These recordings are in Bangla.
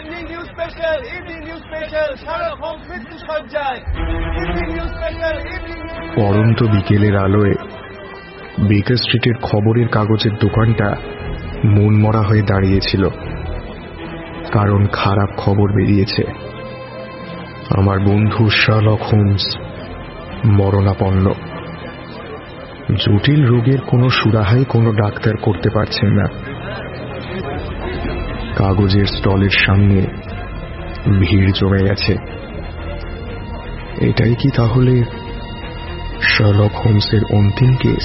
Evening news special, evening news special, Sherlock Holmes মৃত্যু সজ্জায়। Evening news special, evening news. পড়ন্ত বিকেলের আলোয় বেকার স্ট্রিটের খবরের কাগজের দোকানটা মনমরা হয়ে দাঁড়িয়েছিল, কারণ খারাপ খবর বেরিয়েছে। আমার বন্ধু শার্লক হোমস মরণাপন্ন। জটিল রোগের কোনো সুরাহাই কোনো ডাক্তার করতে পারছেন না। কাগজের স্টলের সামনে ভিড় জমে গেছে। এটাই কি তাহলে শার্লক হোমসের অন্তিম কেস?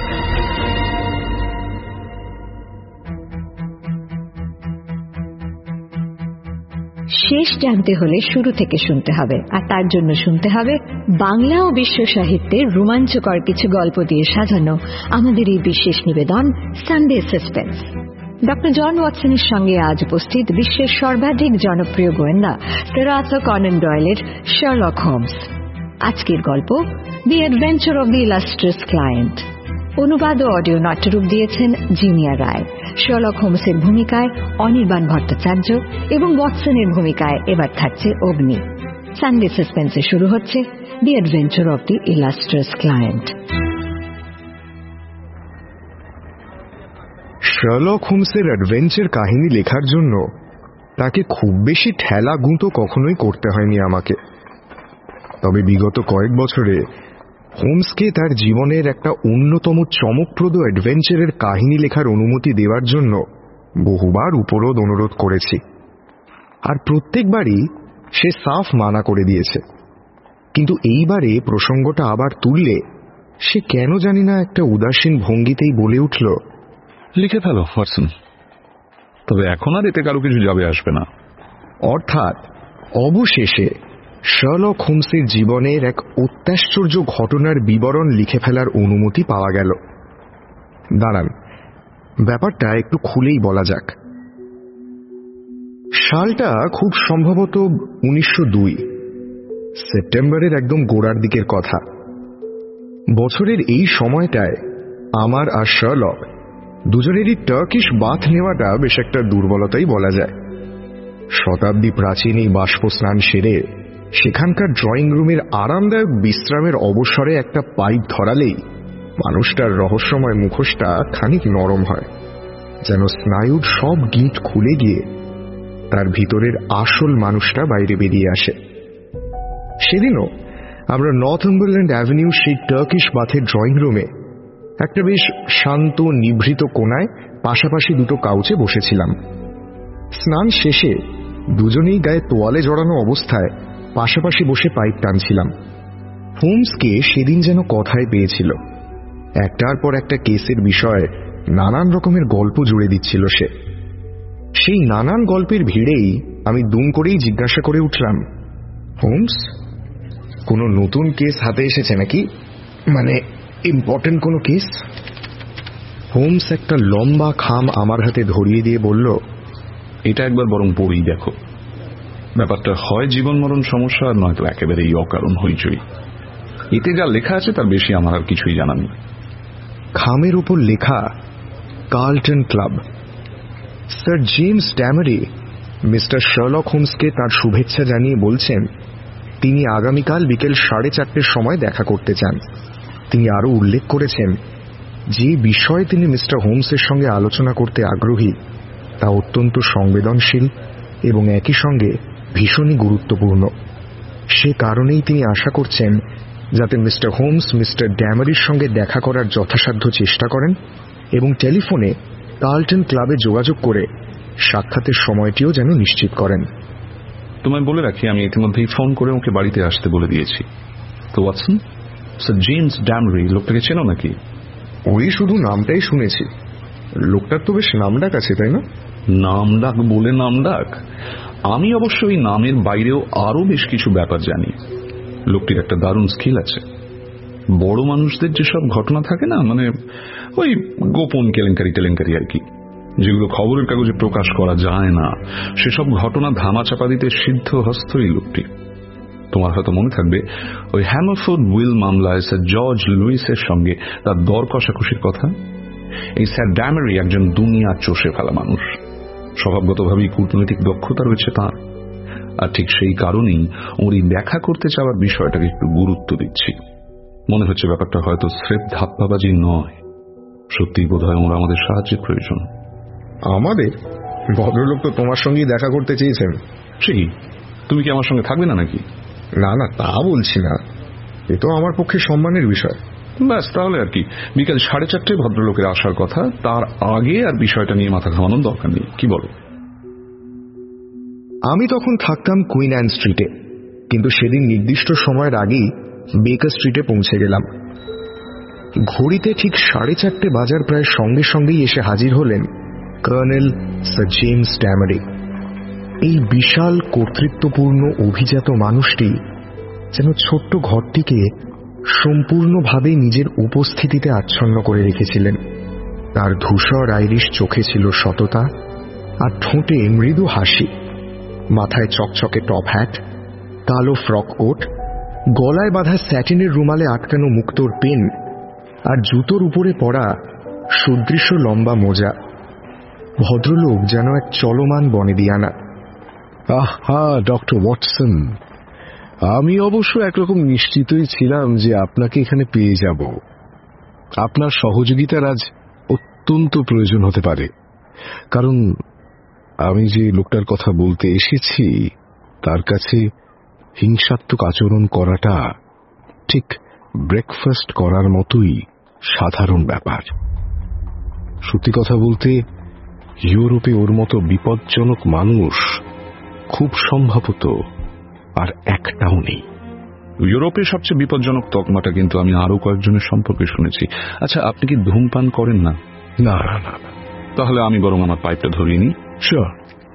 শেষ জানতে হলে শুরু থেকে শুনতে হবে, আর তার জন্য শুনতে হবে বাংলা ও বিশ্ব সাহিত্যের রোমাঞ্চকর কিছু গল্প দিয়ে সাজানো আমাদের এই বিশেষ নিবেদন সানডে সাসপেন্স। ডক্টর জন ওয়াটসনের সঙ্গে আজ উপস্থিত বিশ্বের সর্বাধিক জনপ্রিয় গোয়েন্দা স্যার আর্থার কনান ডয়েলের শার্লক হোমস। আজকের গল্প the adventure of the illustrious client. অনুবাদ ও অডিও নাট্যরূপ দিয়েছেন জিনিয়া রায়। শার্লক হোমসের ভূমিকায় অনির্বাণ ভট্টাচার্য এবং ওয়াটসনের ভূমিকায় এবার থাকছে অগ্নি। সানডে সাসপেন্সে শুরু হচ্ছে the adventure of the illustrious client. Sherlock হোমসের অ্যাডভেঞ্চার কাহিনী লেখার জন্য তাকে খুব বেশি ঠেলা গুঁতো কখনোই করতে হয়নি আমাকে। তবে বিগত কয়েক বছরে হোমসকে তার জীবনের একটা অন্যতম চমকপ্রদ অ্যাডভেঞ্চারের কাহিনী লেখার অনুমতি দেওয়ার জন্য বহুবার উপরোধ অনুরোধ করেছি, আর প্রত্যেকবারই সে সাফ মানা করে দিয়েছে। কিন্তু এইবারে প্রসঙ্গটা আবার তুললে সে কেন জানি না একটা উদাসীন ভঙ্গিতেই বলে উঠল, লিখে ফেলো ওয়াটসন, তবে এখন আর এতে কারো কিছু যাবে আসবে না। অর্থাৎ অবশেষে শার্লক হোমসের জীবনের এক অত্যাশ্চর্য ঘটনার বিবরণ লিখে ফেলার অনুমতি পাওয়া গেল। দাঁড়ান, ব্যাপারটা একটু খুলেই বলা যাক। সালটা খুব সম্ভবত 1902, সেপ্টেম্বরের একদম গোড়ার দিকের কথা। বছরের এই সময়টায় আমার আর শার্লক দুজনেরই টার্কিশ বাথ নেওয়াটা বেশ একটা দুর্বলতাই বলা যায়। শতাব্দী প্রাচীন এই বাষ্প স্নান সেরে সেখানকার ড্রয়িং রুমের আরামদায়ক বিশ্রামের অবসরে একটা পাইপ ধরালেই মানুষটার রহস্যময় মুখোশটা খানিক নরম হয়, যেন স্নায়ুর সব গিঁট খুলে গিয়ে তার ভিতরের আসল মানুষটা বাইরে বেরিয়ে আসে। সেদিনও আমরা নর্থাম্বারল্যান্ড অ্যাভিনিউ সেই টার্কিশ বাথের ড্রয়িং রুমে একটা বেশ শান্ত নিভৃত কোণায় পাশাপাশি দুটো কাউচে বসেছিলাম। স্নান শেষে দুজনেই গায়ে তোয়ালে জড়ানো অবস্থায় পাশাপাশি বসে পাইপ টানছিলাম। হোমসকে সেদিন যেন কথায় পেয়েছিল। একটার পর একটা কেসের বিষয়ে নানান রকমের গল্প জুড়ে দিচ্ছিল সে। সেই নানান গল্পের ভিড়েই আমি দুম করেই জিজ্ঞাসা করে উঠলাম, হোমস, কোনো নতুন কেস হাতে এসেছে নাকি? মানে ইম্পর্টেন্ট কোনো কেস? হোমস একটা লম্বা খাম আমার হাতে ধরিয়ে দিয়ে বলল, এটা একবার বরং পড়েই দেখো। ব্যাপারটা হয় জীবন মরণ সমস্যা, আর নয়তো একেবারেই অকারণ হইচই। এতে যা লেখা আছে তার বেশি আমার আর কিছুই জানা নেই। খামের উপর লেখা Carlton club. Sir James Damery mister Sherlock হোমসকে তার শুভেচ্ছা জানিয়ে বলছেন তিনি আগামীকাল বিকেল 4:30 সময় দেখা করতে চান। তিনি আরও উল্লেখ করেছেন যে বিষয়ে তিনি মিস্টার হোমসের সঙ্গে আলোচনা করতে আগ্রহী তা অত্যন্ত সংবেদনশীল এবং একই সঙ্গে ভীষণই গুরুত্বপূর্ণ। সে কারণেই তিনি আশা করছেন যাতে মিস্টার হোমস মিস্টার ড্যামারির সঙ্গে দেখা করার যথাসাধ্য চেষ্টা করেন এবং টেলিফোনে কার্লটন ক্লাবে যোগাযোগ করে সাক্ষাতের সময়টিও যেন নিশ্চিত করেন। তোমায় বলে রাখি, আমি ইতিমধ্যেই ফোন করে ওকে বাড়িতে আসতে বলে দিয়েছি। তো ওয়াটসন, স্যার জেমস ড্যামারি লোকটাকে চেনো নাকি? ওই শুধু নামটাই শুনেছি। লোকটার তো বেশ নামডাক আছে, তাই না? নামডাক বলে নামডাক? আমি অবশ্য এই নামের বাইরেও আরো বেশ কিছু ব্যাপার জানি। লোকটির একটা দারুণ স্কিল আছে। বড় মানুষদের যেসব ঘটনা থাকে না, মানে ওই গোপন কেলেঙ্কারি আর কি, যেগুলো খবরের কাগজে প্রকাশ করা যায় না, সেসব ঘটনা ধামাচাপা দিতে সিদ্ধ হস্ত এই লোকটি। তোমার হয়তো মনে থাকবে ওই হ্যামারফোর্ড উইল মামলায় স্যার জর্জ লুইসের সঙ্গে তার দর কষাকষির কথা। এই স্যার ড্যামারি একজন দুনিয়া চষে ফেলা মানুষ। স্বভাবগতভাবেই কূটনৈতিক দক্ষতা রয়েছে তার, আর ঠিক সেই কারণেই ওর এই দেখা করতে চাওয়ার বিষয়টাকে একটু গুরুত্ব দিচ্ছি। মনে হচ্ছে ব্যাপারটা হয়তো স্রেফ ধাপ্পাবাজি নয়, সত্যিই বোধ হয় ওর আমাদের সাহায্যের প্রয়োজন। আমাদের? ভদ্রলোক তো তোমার সঙ্গেই দেখা করতে চেয়েছেন। সেই, তুমি কি আমার সঙ্গে থাকবে না নাকি? না না, তা বলছি না, এ তো আমার পক্ষে সম্মানের বিষয়। ব্যাস, তাহলে আর কি, বিকাল 4:30 ভদ্রলোকের আসার কথা, তার আগে আর বিষয়টা নিয়ে মাথা ঘামানোর দরকার নেই, কি বলো? আমি তখন থাকতাম কুইন অ্যান স্ট্রিটে, কিন্তু সেদিন নির্দিষ্ট সময়ের আগেই বেকার স্ট্রিটে পৌঁছে গেলাম। ঘড়িতে ঠিক 4:30 বাজার প্রায় সঙ্গে সঙ্গেই এসে হাজির হলেন কর্নেল স্যার জেমস ড্যামারি। এই বিশাল কর্তৃত্বপূর্ণ অভিজাত মানুষটি যেন ছোট্ট ঘরটিকে সম্পূর্ণভাবে নিজের উপস্থিতিতে আচ্ছন্ন করে রেখেছিলেন। তার ধূসর আইরিশ চোখে ছিল সততা, আর ঠোঁটে মৃদু হাসি। মাথায় চকচকে টপ হ্যাট, কালো ফ্রক কোট, গলায় বাঁধা স্যাটিনের রুমালে আটকানো মুক্তোর পেন, আর জুতোর উপরে পরা সুদৃশ্য লম্বা মোজা। ভদ্রলোক যেন এক চলমান বনেদিয়ানা। আহা, ডক্টর ওয়াটসন, আমি অবশ্য একরকম নিশ্চিতই ছিলাম যে আপনাকে এখানে পেয়ে যাব। আপনার সহযোগিতার আজ অত্যন্ত প্রয়োজন হতে পারে, কারণ আমি যে লোকটার কথা বলতে এসেছি তার কাছে হিংসাত্মক আচরণ করাটা ঠিক ব্রেকফাস্ট করার মতোই সাধারণ ব্যাপার। সত্যি কথা বলতে, ইউরোপে ওর মতো বিপজ্জনক মানুষ খুব সম্ভবত আর একটাও নেই। ইউরোপে সবচেয়ে বিপজ্জনক তকমাটা কিন্তু আমি আরো কয়েকজনের সম্পর্কে শুনেছি। আচ্ছা, আপনি কি ধূমপান করেন না? না না না। তাহলে আমি বরং আমার পাইপটা ধরিয়ে নিই। শিওর।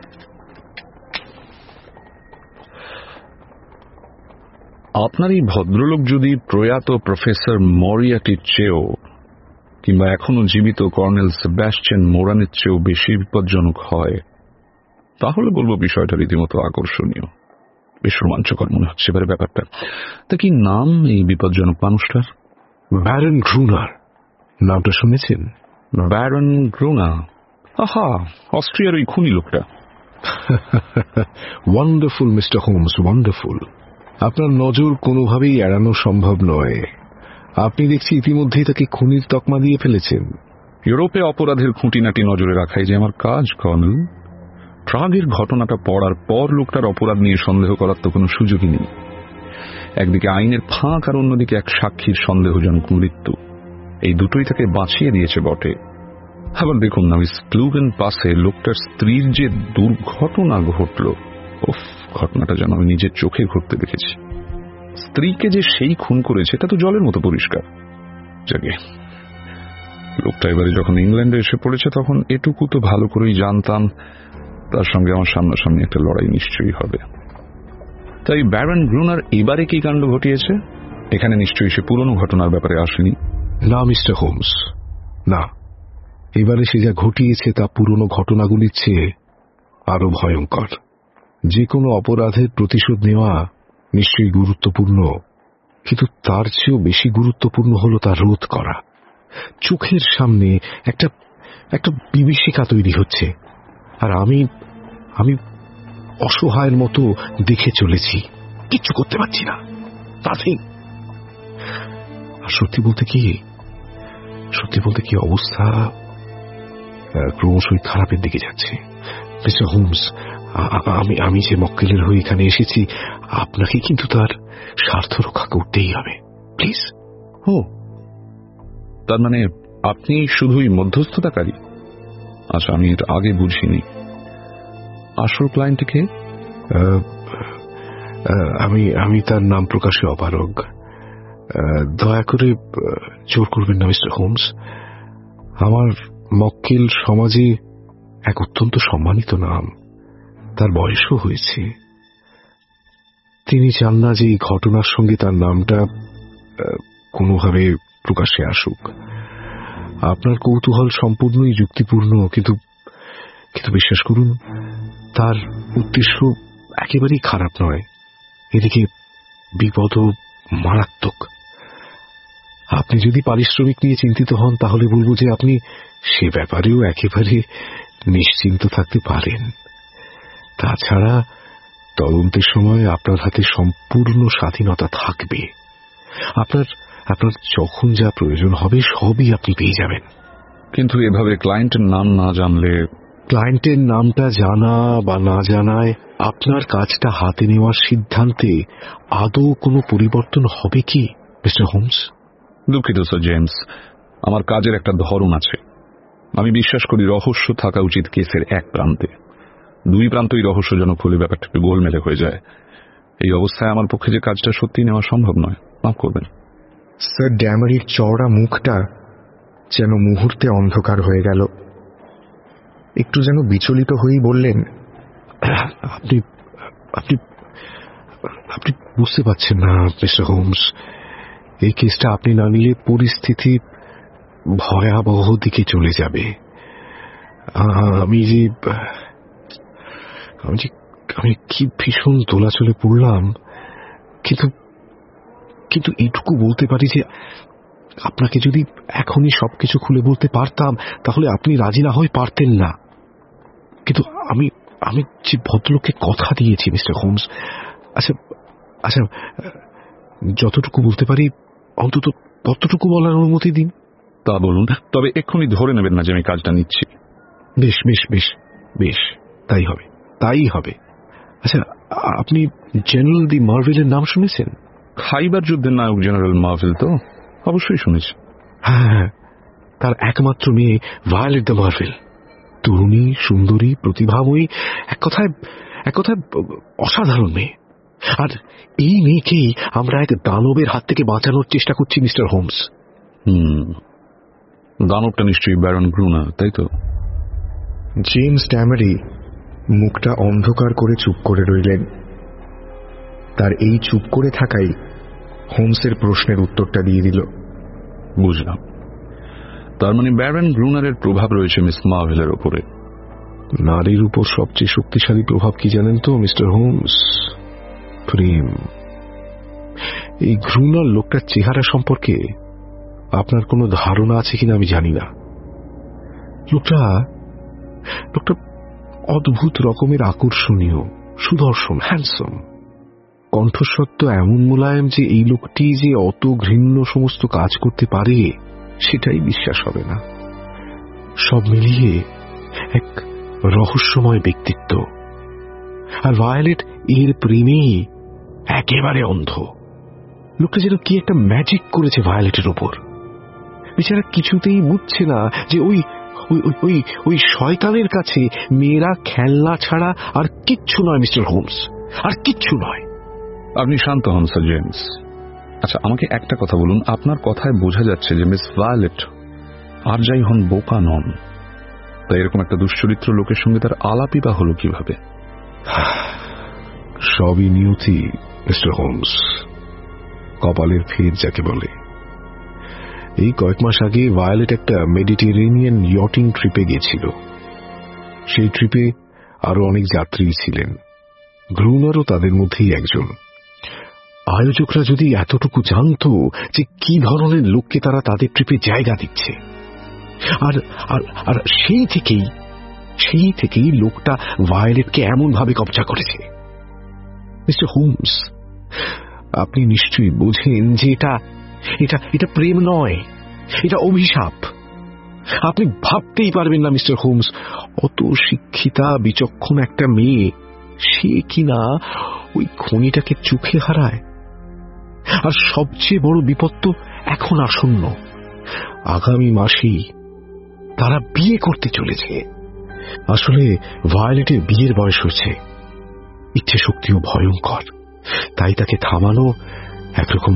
আপনার এই ভদ্রলোক যদি প্রয়াত প্রফেসর মরিয়াটির চেয়েও কিংবা এখনো জীবিত কর্নেল সেবাস্টিয়ান মোরানের চেয়েও বেশি বিপজ্জনক হয়, তাহলে বলবো বিষয়টা রীতিমতো আকর্ষণীয়, বেশ রোমাঞ্চকর মনে হচ্ছে এবারে ব্যাপারটা। তা কি নাম এই বিপজ্জনক মানুষটার? Baron Gruner. নামটা শুনেছেন? Baron Gruner? আহা, অস্ট্রিয়ার ওই খুনি লোকটা। Wonderful mister Holmes, wonderful. আপনার নজর কোনোভাবেই এড়ানো সম্ভব নয়। আপনি দেখছি ইতিমধ্যেই তাকে খুনির তকমা দিয়ে ফেলেছেন। ইউরোপে অপরাধের খুঁটিনাটি নজরে রাখাই যে আমার কাজ, কর্নেল। ট্রাগের ঘটনাটা পড়ার পর লোকটার অপরাধ নিয়ে সন্দেহ করার তো কোনো সুযোগই নেই। একদিকে আইনের ফাঁক, আর অন্যদিকে এক সাক্ষীর সন্দেহজনক মৃত্যু। এই দুটোই তাকে বাঁচিয়ে দিয়েছে বটে। আবার দেখুন না, ওই স্প্লুগেন পাসে লোকটার স্ত্রীর যে দুর্ঘটনা ঘটল, ঘটনাটা যেন আমি নিজের চোখে ঘটতে দেখেছি। স্ত্রীকে যে সেই খুন করেছে তা তো জলের মতো পরিষ্কার। যাকে লোকটা এবারে যখন ইংল্যান্ডে এসে পড়েছে, তখন এটুকু তো ভালো করেই জানতাম তার সঙ্গে আমার সামনাসামনি একটা লড়াই নিশ্চয়ই হবে। তাই ব্যারন গ্রুনার এবারে কি কাণ্ড ঘটিয়েছে? এখানে নিশ্চয়ই সে পুরনো ঘটনার ব্যাপারে আসেনি। না মিস্টার হোমস, না। এবারে সে যা ঘটিয়েছে তা পুরনো ঘটনাগুলির চেয়ে আরো ভয়ঙ্কর। যে কোনো অপরাধের প্রতিশোধ নেওয়া নিশ্চয়ই গুরুত্বপূর্ণ, কিন্তু তার চেয়েও বেশি গুরুত্বপূর্ণ হল তা রোধ করা। চোখের সামনে একটা একটা বিভীষিকা তৈরি হচ্ছে, আর আমি আমি অসহায়ের মতো দেখে চলেছি, কিচ্ছু করতে পারছি না। নাথিং। আর সত্যি বলতে কি অবস্থা ক্রমশই খারাপের দিকে যাচ্ছে। মিস্টার হোমস, আমি যে মক্কেলের হয়ে এখানে এসেছি, আপনাকে কিন্তু তার স্বার্থ রক্ষা করতেই হবে, প্লিজ। ও, তার মানে আপনি শুধুই মধ্যস্থতাকারী? আচ্ছা, আমি এটা আগে বুঝিনি। আসল ক্লায়েন্টকে? আমি তার নাম প্রকাশে অপারগ। দয়া করে জোর করবেন না মিস্টার হোমস। আমার মক্কেল সমাজে এক অত্যন্ত সম্মানিত নাম, তার বয়সও হয়েছে। তিনি চান না যে এই ঘটনার সঙ্গে তার নামটা কোনোভাবে প্রকাশ্যে আসুক। আপনার কৌতূহল সম্পূর্ণই যুক্তিপূর্ণ, কিন্তু বিশ্বাস করুন, তার উদ্দেশ্য একেবারেই খারাপ নয়। এদিকে বিপদও মারাত্মক। আপনি যদি পারিশ্রমিক নিয়ে চিন্তিত হন, তাহলে বলবো যে আপনি সে ব্যাপারেও একেবারে নিশ্চিন্ত থাকতে পারেন। তাছাড়া তদন্তের সময় আপনার হাতে সম্পূর্ণ স্বাধীনতা থাকবে। আপনার আপনার যখন যা প্রয়োজন হবে সবই আপনি পেয়ে যাবেন। কিন্তু এভাবে ক্লায়েন্টের নাম না জানলে? ক্লায়েন্টের নামটা জানা বা না জানায় আপনার কাজটা হাতে নেওয়ার সিদ্ধান্তে আদৌ কোনো পরিবর্তন হবে কি মিস্টার হোমস? দুঃখিত স্যার জেমস, আমার কাজের একটা ধরন আছে। আমি বিশ্বাস করি রহস্য থাকা উচিত কেসের এক প্রান্তে, দুই প্রান্তই রহস্যজনক হলে ব্যাপারটা একটু গোলমেলে হয়ে যায়। এই অবস্থায় আমার পক্ষে যে কাজটা সত্যি নেওয়া সম্ভব নয়, মাফ করবেন। স্যার ড্যামারির চওড়া মুখটা যেন মুহূর্তে অন্ধকার হয়ে গেল। একটু যেন বিচলিত হয়েই বললেন, আপনি আপনি আপনি বুঝতে পারছেন না মিস্টার হোমস, এই কেসটা আপনি না নিলে পরিস্থিতি ভয়াবহ দিকে চলে যাবে। আমি কি ভীষণ দোলাচলে পড়লাম, কিন্তু এইটুকু বলতে পারি যে আপনাকে যদি এখনই সবকিছু খুলে বলতে পারতাম তাহলে আপনি রাজি না হয়ে পারতেন না। কিন্তু আমি যে ভদ্রলোককে কথা দিয়েছি মিস্টার হোমস, আচ্ছা যতটুকু বলতে পারি অন্তত ততটুকু বলার অনুমতি দিন। তা বলুন, তবে এক্ষুনি ধরে নেবেন না যে আমি কাজটা নিচ্ছি। বেশ বেশ বেশ বেশ, তাই হবে। আচ্ছা, আপনি জেনারেল দি মার্ভেলের নাম শুনেছেন? খাইবার যুদ্ধের নায়ক জেনারেল মার্ভেল তো অবশ্যই শুনেছি। হ্যাঁ, তার একমাত্র মেয়ে ভায়োলেট দ্য মার্ভেল, তরুণী, সুন্দরী, প্রতিভাময়ী, এক কথায় অসাধারণ মেয়ে। আর এই মেয়েকেই আমরা এক দানবের হাত থেকে বাঁচানোর চেষ্টা করছি মিস্টার হোমস। দানবটা নিশ্চয়ই ব্যারন গ্রুনার, তাই তো? জেমস ড্যামারি মুখটা অন্ধকার করে চুপ করে রইলেন। তার এই চুপ করে থাকাই হোমসের প্রশ্নের উত্তরটা দিয়ে দিল। বুঝলাম, তার মানে ব্যারন গ্রুনারের প্রভাব রয়েছে মিস মার্ভেলের ওপরে। নারীর উপর সবচেয়ে শক্তিশালী প্রভাব কি জানেন তো মিস্টার হোমস? প্রেম। এই গ্রুনার লোকটার চেহারা সম্পর্কে আপনার কোনো ধারণা আছে কিনা আমি জানি না। লোকটা অদ্ভুত রকমের আকর্ষণীয়, সুদর্শন, হ্যান্ডসাম। কণ্ঠস্বত্ব এমন মোলায়েম যে এই লোকটি যে অত ঘৃণ্য সমস্ত কাজ করতে পারে সেটাই বিশ্বাস হবে না। সব মিলিয়ে এক রহস্যময় ব্যক্তিত্ব। আর ভায়োলেট এর প্রেমেই একেবারে অন্ধ। লোকটা যেন কি একটা ম্যাজিক করেছে ভায়োলেটের ওপর। বেচারা কিছুতেই বুঝছে না যে ওই শয়তানের কাছে মেয়েরা খেলনা ছাড়া আর কিচ্ছু নয় মিস্টার হোমস, আর কিচ্ছু নয়। আপনি শান্ত হন স্যার জেমস। আচ্ছা, আমাকে একটা কথা বলুন, আপনার কথায় বোঝা যাচ্ছে যে মিস ভায়োলেট আর যাই হন বোকা নন, তাই এরকম একটা দুশ্চরিত্র লোকের সঙ্গে তার আলাপই বা হলো কিভাবে? সবই নিয়তি মিস্টার হোমস, কপালের ফের যাকে বলে। এই কয়েক মাস আগে ভায়োলেট একটা মেডিটেরেনিয়ান ইয়টিং ট্রিপে গেছিল। সেই ট্রিপে আরো অনেক যাত্রী ছিলেন, গ্রুনারও তাদের মধ্যেই একজন। আয়োজকরা যদি এতটুকু জানত যে কি ধরনের লোককে তারা তাদের ট্রিপে জায়গা দিচ্ছে, আর সেই থেকেই লোকটা ভায়োলেটকে এমন ভাবে কবজা করেছে। মিস্টার হোমস, আপনি নিশ্চয়ই বোঝেন যে এটা প্রেম নয়, এটা অভিশাপ। আপনি ভাবতেই পারবেন না মিস্টার হোমস, অত শিক্ষিতা বিচক্ষণ একটা মেয়ে, সে কিনা ওই খনিটাকে চোখে হারায়। আর সবচেয়ে বড় বিপদ তো এখন আসন্ন। আগামী মাসেই তারা বিয়ে করতে চলেছে। আসলে ভায়োলেটের বিয়ের বয়স হয়েছে, ইচ্ছে শক্তিও ভয়ঙ্কর, তাই তাকে থামানো একরকম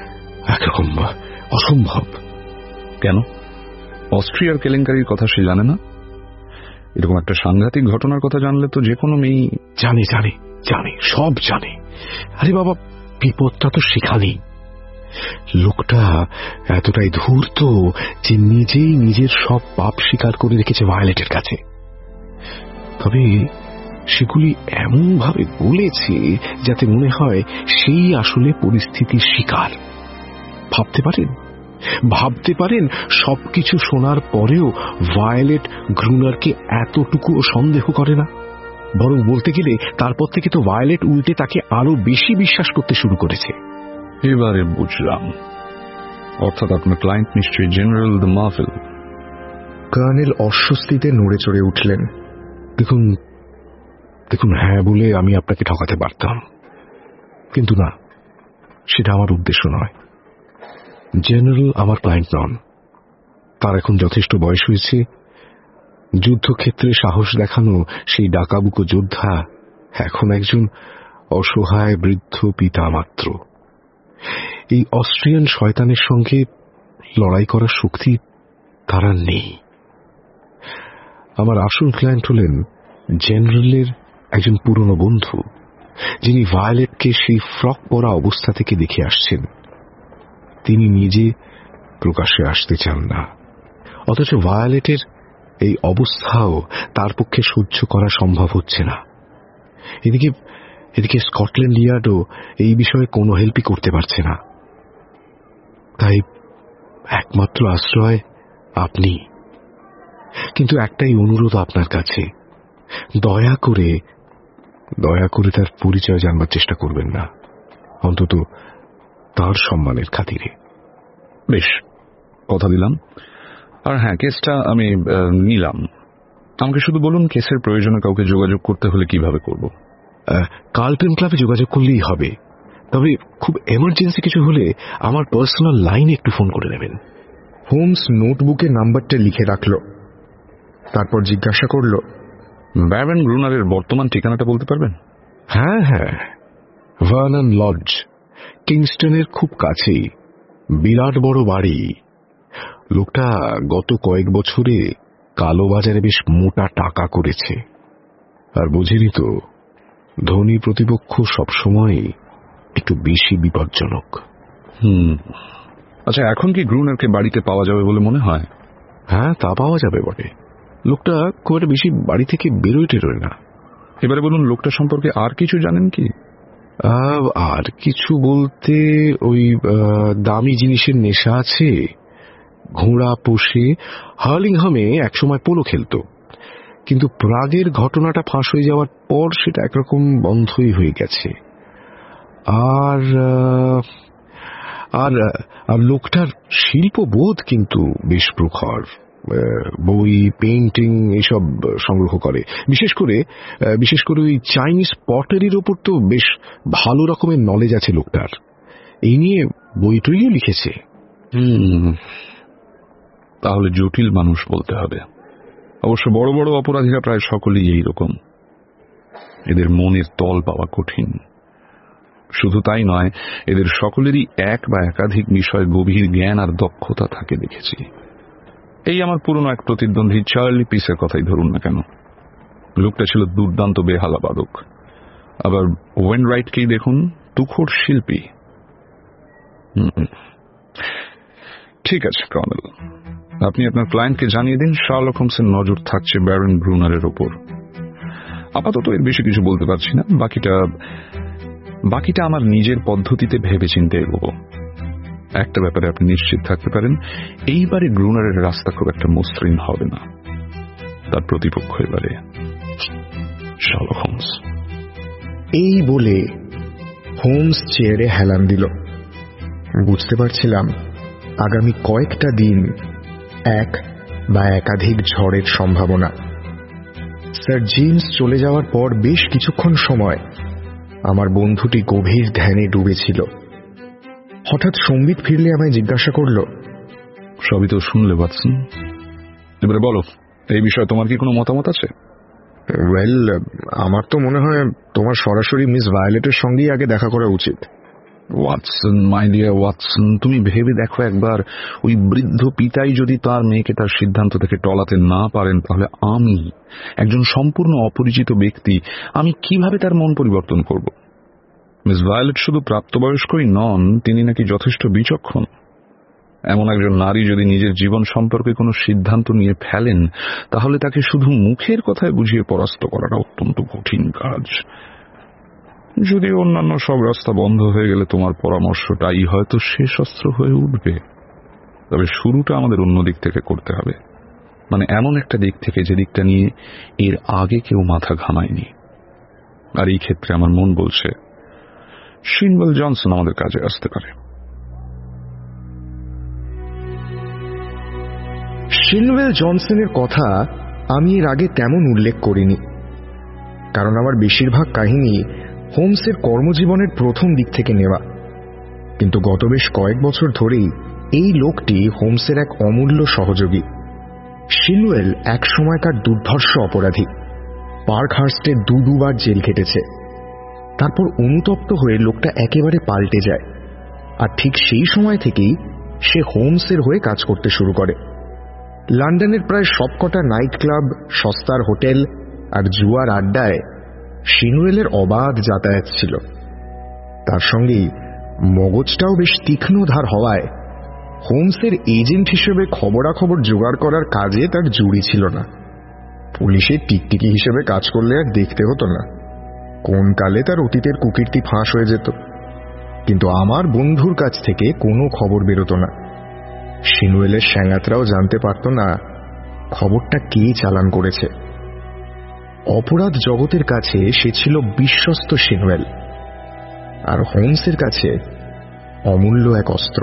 অসম্ভব। কেন? অস্ট্রিয়ার কেলেঙ্কারির কথা সে জানে না? এরকম একটা সাংঘাতিক ঘটনার কথা জানলে তো যে কোনো মেয়ে জানে, সব জানে। আরে বাবা, বিপদটা তো সেখানেই। লোকটা এতটাই ধূর্ত যে নিজেই নিজের সব পাপ স্বীকার করে রেখেছে ভায়োলেটের কাছে। তবে সেগুলি এমন ভাবে বলেছে যাতে মনে হয় সেই আসলে পরিস্থিতির শিকার। ভাবতে পারেন ভাবতে পারেন সবকিছু শোনার পরেও ভায়োলেট গ্রুনারকে এতটুকুও সন্দেহ করে না। বরং বলতে গেলে তারপর থেকে তো ভায়োলেট উল্টে তাকে আরো বেশি বিশ্বাস করতে শুরু করেছে। এবারে বুঝলাম, অর্থাৎ আপনার ক্লায়েন্ট নিশ্চয়ই জেনারেল দ্য মার্ভেল। কর্নেল অস্বস্তিতে নড়ে চড়ে উঠলেন। দেখুন দেখুন, হ্যাঁ বলে আমি আপনাকে ঠকাতে পারতাম, কিন্তু না, সেটা আমার উদ্দেশ্য নয়। জেনারেল আমার ক্লায়েন্ট নন। তার এখন যথেষ্ট বয়স হয়েছে। যুদ্ধক্ষেত্রে সাহস দেখানো সেই ডাকাবুকো যোদ্ধা এখন একজন অসহায় বৃদ্ধ পিতা মাত্র। এই অস্ট্রিয়ান শয়তানের সঙ্গে লড়াই করার শক্তি তার আর নেই। আমার আসল ক্লায়েন্ট হলেন জেনারেলের একজন পুরনো বন্ধু, যিনি ভায়োলেটকে সেই ফ্রক পরা অবস্থা থেকে দেখে আসছেন। তিনি নিজে প্রকাশ্যে আসতে চান না, অথচ ভায়োলেটের এই অবস্থাও তার পক্ষে সহ্য করা সম্ভব হচ্ছে না। এদিকে স্কটল্যান্ড ইয়ার্ডও এই বিষয়ে কোনো হেল্পই করতে পারছে না। তাই একমাত্র আশ্রয় আপনি। কিন্তু একটাই অনুরোধ আপনার কাছে, দয়া করে তার পরিচয় জানবার চেষ্টা করবেন না, অন্তত তার সম্মানের খাতিরে। বেশ, কথা দিলাম। আর হ্যাঁ, কেসটা আমি নিলাম। আমাকে শুধু বলুন, কেসের প্রয়োজনে কাউকে যোগাযোগ করতে হলে কিভাবে করব? কার্লটন ক্লাবে যোগাযোগ করলেই হবে। তবে খুব এমার্জেন্সি কিছু হলে আমার পার্সোনাল লাইনে একটু ফোন করে নেবেন। হোমস নোটবুকে নাম্বারটা লিখে রাখল, তারপর জিজ্ঞাসা করল, ব্যারন গ্রুনারের বর্তমান ঠিকানাটা বলতে পারবেন? হ্যাঁ, ভার্নন লজ, কিংস্টনের খুব কাছেই। বিরাট বড় বাড়ি। লোকটা গত কয়েক বছরে কালো বাজারে বেশ মোটা টাকা করেছে। আর বোঝেনি তো, ধনী প্রতিপক্ষ সবসময় একটু বেশি বিপজ্জনক। আচ্ছা, এখন কি গ্রুনারকে বাড়িতে পাওয়া যাবে বলে মনে হয়? হ্যাঁ, তা পাওয়া যাবে বটে। লোকটা খুব একটা বেশি বাড়ি থেকে বেরোয় টেরোয় না। এবারে বলুন, লোকটা সম্পর্কে আর কিছু জানেন কি? আর কিছু বলতে ওই দামি জিনিসের নেশা আছে, ঘোড়া পোষে, হার্লিংহামে একসময় পোলো খেলত, কিন্তু প্রাগের ঘটনাটা ফাঁস হয়ে যাওয়ার পর সেটা একরকম বন্ধই হয়ে গেছে। আর আর লোকটার শিল্পবোধ কিন্তু বেশ প্রখর। বই, পেইন্টিং এসব সংগ্রহ করে। বিশেষ করে ওই চাইনিজ পটারির ওপর তো বেশ ভালো রকমের নলেজ আছে লোকটার। এই নিয়ে বই টইও লিখেছে। তাহলে জটিল মানুষ বলতে হবে। অবশ্য বড় বড় অপরাধীরা প্রায় সকলেই এইরকম। এদের মনের তল পাওয়া কঠিন। শুধু তাই নয়, এদের সকলেরই এক বা একাধিক বিষয়ে গভীর জ্ঞান আর দক্ষতা থাকে দেখেছি। এই আমার পুরনো এক প্রতিদ্বন্দ্বী চার্লি পিসের কথাই ধরুন না কেন। লোকটা ছিল দুর্দান্ত বেহালা বাদক। আবার ওয়েনরাইটকেই দেখুন, তুখোড় শিল্পী। ঠিক আছে কর্নেল, আপনি আপনার ক্লায়েন্টকে জানিয়ে দিন শার্লক হোমসের নজর থাকছে ব্যারন গ্রুনারের ওপর। আপাতত এর বেশি কিছু বলতে পারছি না। বাকিটা আমার নিজের পদ্ধতিতে ভেবে চিন্তে এগোবো। একটা ব্যাপারে আপনি নিশ্চিত থাকতে পারেন, এইবারে গ্রুনারের রাস্তা খুব একটা মসৃণ হবে না। তার প্রতিপক্ষ এবারে শার্লক হোমস। এই বলে হোমস চেয়ারে হেলান দিল। বুঝতে পারছিলাম আগামী কয়েকটা দিন এক বা একাধিক ঝড়ের সম্ভাবনা। স্যার জেমস চলে যাওয়ার পর বেশ কিছুক্ষণ সময় আমার বন্ধুটি গভীর ধ্যানে ডুবেছিল। হঠাৎ সম্বিত ফিরলে আমায় জিজ্ঞাসা করল, সবই তো শুনলে ওয়াটসন, এবারে বলো, এই বিষয়ে তোমার কি কোনো মতামত আছে? ওয়েল, আমার তো মনে হয় তোমার সরাসরি মিস ভায়োলেটের সঙ্গেই আগে দেখা করা উচিত। ওয়াটসন, মাই ডিয়ার ওয়াটসন, তুমি ভেবে দেখো একবার, ওই বৃদ্ধ পিতাই যদি তার মেয়েকে তার সিদ্ধান্ত থেকে টলাতে না পারেন, তাহলে আমি, একজন সম্পূর্ণ অপরিচিত ব্যক্তি, আমি কিভাবে তার মন পরিবর্তন করব? মিস ভায়োলেট শুধু প্রাপ্তবয়স্কই নন, তিনি নাকি যথেষ্ট বিচক্ষণ। এমন একজন নারী যদি নিজের জীবন সম্পর্কে কোনো সিদ্ধান্ত নিয়ে ফেলেন, তাহলে তাকে শুধু মুখের কথায় বুঝিয়ে পরাস্ত করাটা অত্যন্ত কঠিন কাজ। যদি অন্যান্য সব রাস্তা বন্ধ হয়ে গেলে তোমার পরামর্শটাই হয়তো শেষ অস্ত্র হয়ে উঠবে। তবে শুরুটা আমাদের অন্য দিক থেকে করতে হবে, মানে এমন একটা দিক থেকে যে দিকটা নিয়ে এর আগে কেউ মাথা ঘামায়নি। আর এই ক্ষেত্রে আমার মন বলছে শিনওয়েল জনসন আমাদের কাজে আসতে পারে। শিনওয়েল জনসনের কথা আমি এর আগে তেমন উল্লেখ করিনি, কারণ আমার বেশিরভাগ কাহিনী হোমসের কর্মজীবনের প্রথম দিক থেকে নেওয়া। কিন্তু গত বেশ কয়েক বছর ধরেই এই লোকটি হোমসের এক অমূল্য সহযোগী। শিনওয়েল এক সময়কার দুর্ধর্ষ অপরাধী, পার্কহার্স্টে দুবার জেল খেটেছে। তারপর অনুতপ্ত হয়ে লোকটা একেবারে পাল্টে যায়, আর ঠিক সেই সময় থেকেই সে হোমসের হয়ে কাজ করতে শুরু করে। লন্ডনের প্রায় সবকটা নাইট ক্লাব, সস্তার হোটেল আর জুয়ার আড্ডায় শিনওয়েলের অবাধ যাতায়াত ছিল। তার সঙ্গেই মগজটাও বেশ তীক্ষ্ণ ধার হওয়ায় হোমসের এজেন্ট হিসেবে খবরাখবর জোগাড় করার কাজে তার জুড়ি ছিল না। পুলিশের টিকটিকি হিসেবে কাজ করলে আর দেখতে হতো না কোন কালে তার অতীতের কুকীর্তি ফাঁস হয়ে যেত। কিন্তু আমার বন্ধুর কাছ থেকে কোনো খবর বেরোতো না। শিনওয়েলের স্যাঙাতরাও জানতে পারত না খবরটা কে চালান করেছে। অপরাধ জগতের কাছে সে ছিল বিশ্বস্ত শিনওয়েল, আর হোমসের কাছে অমূল্য এক অস্ত্র।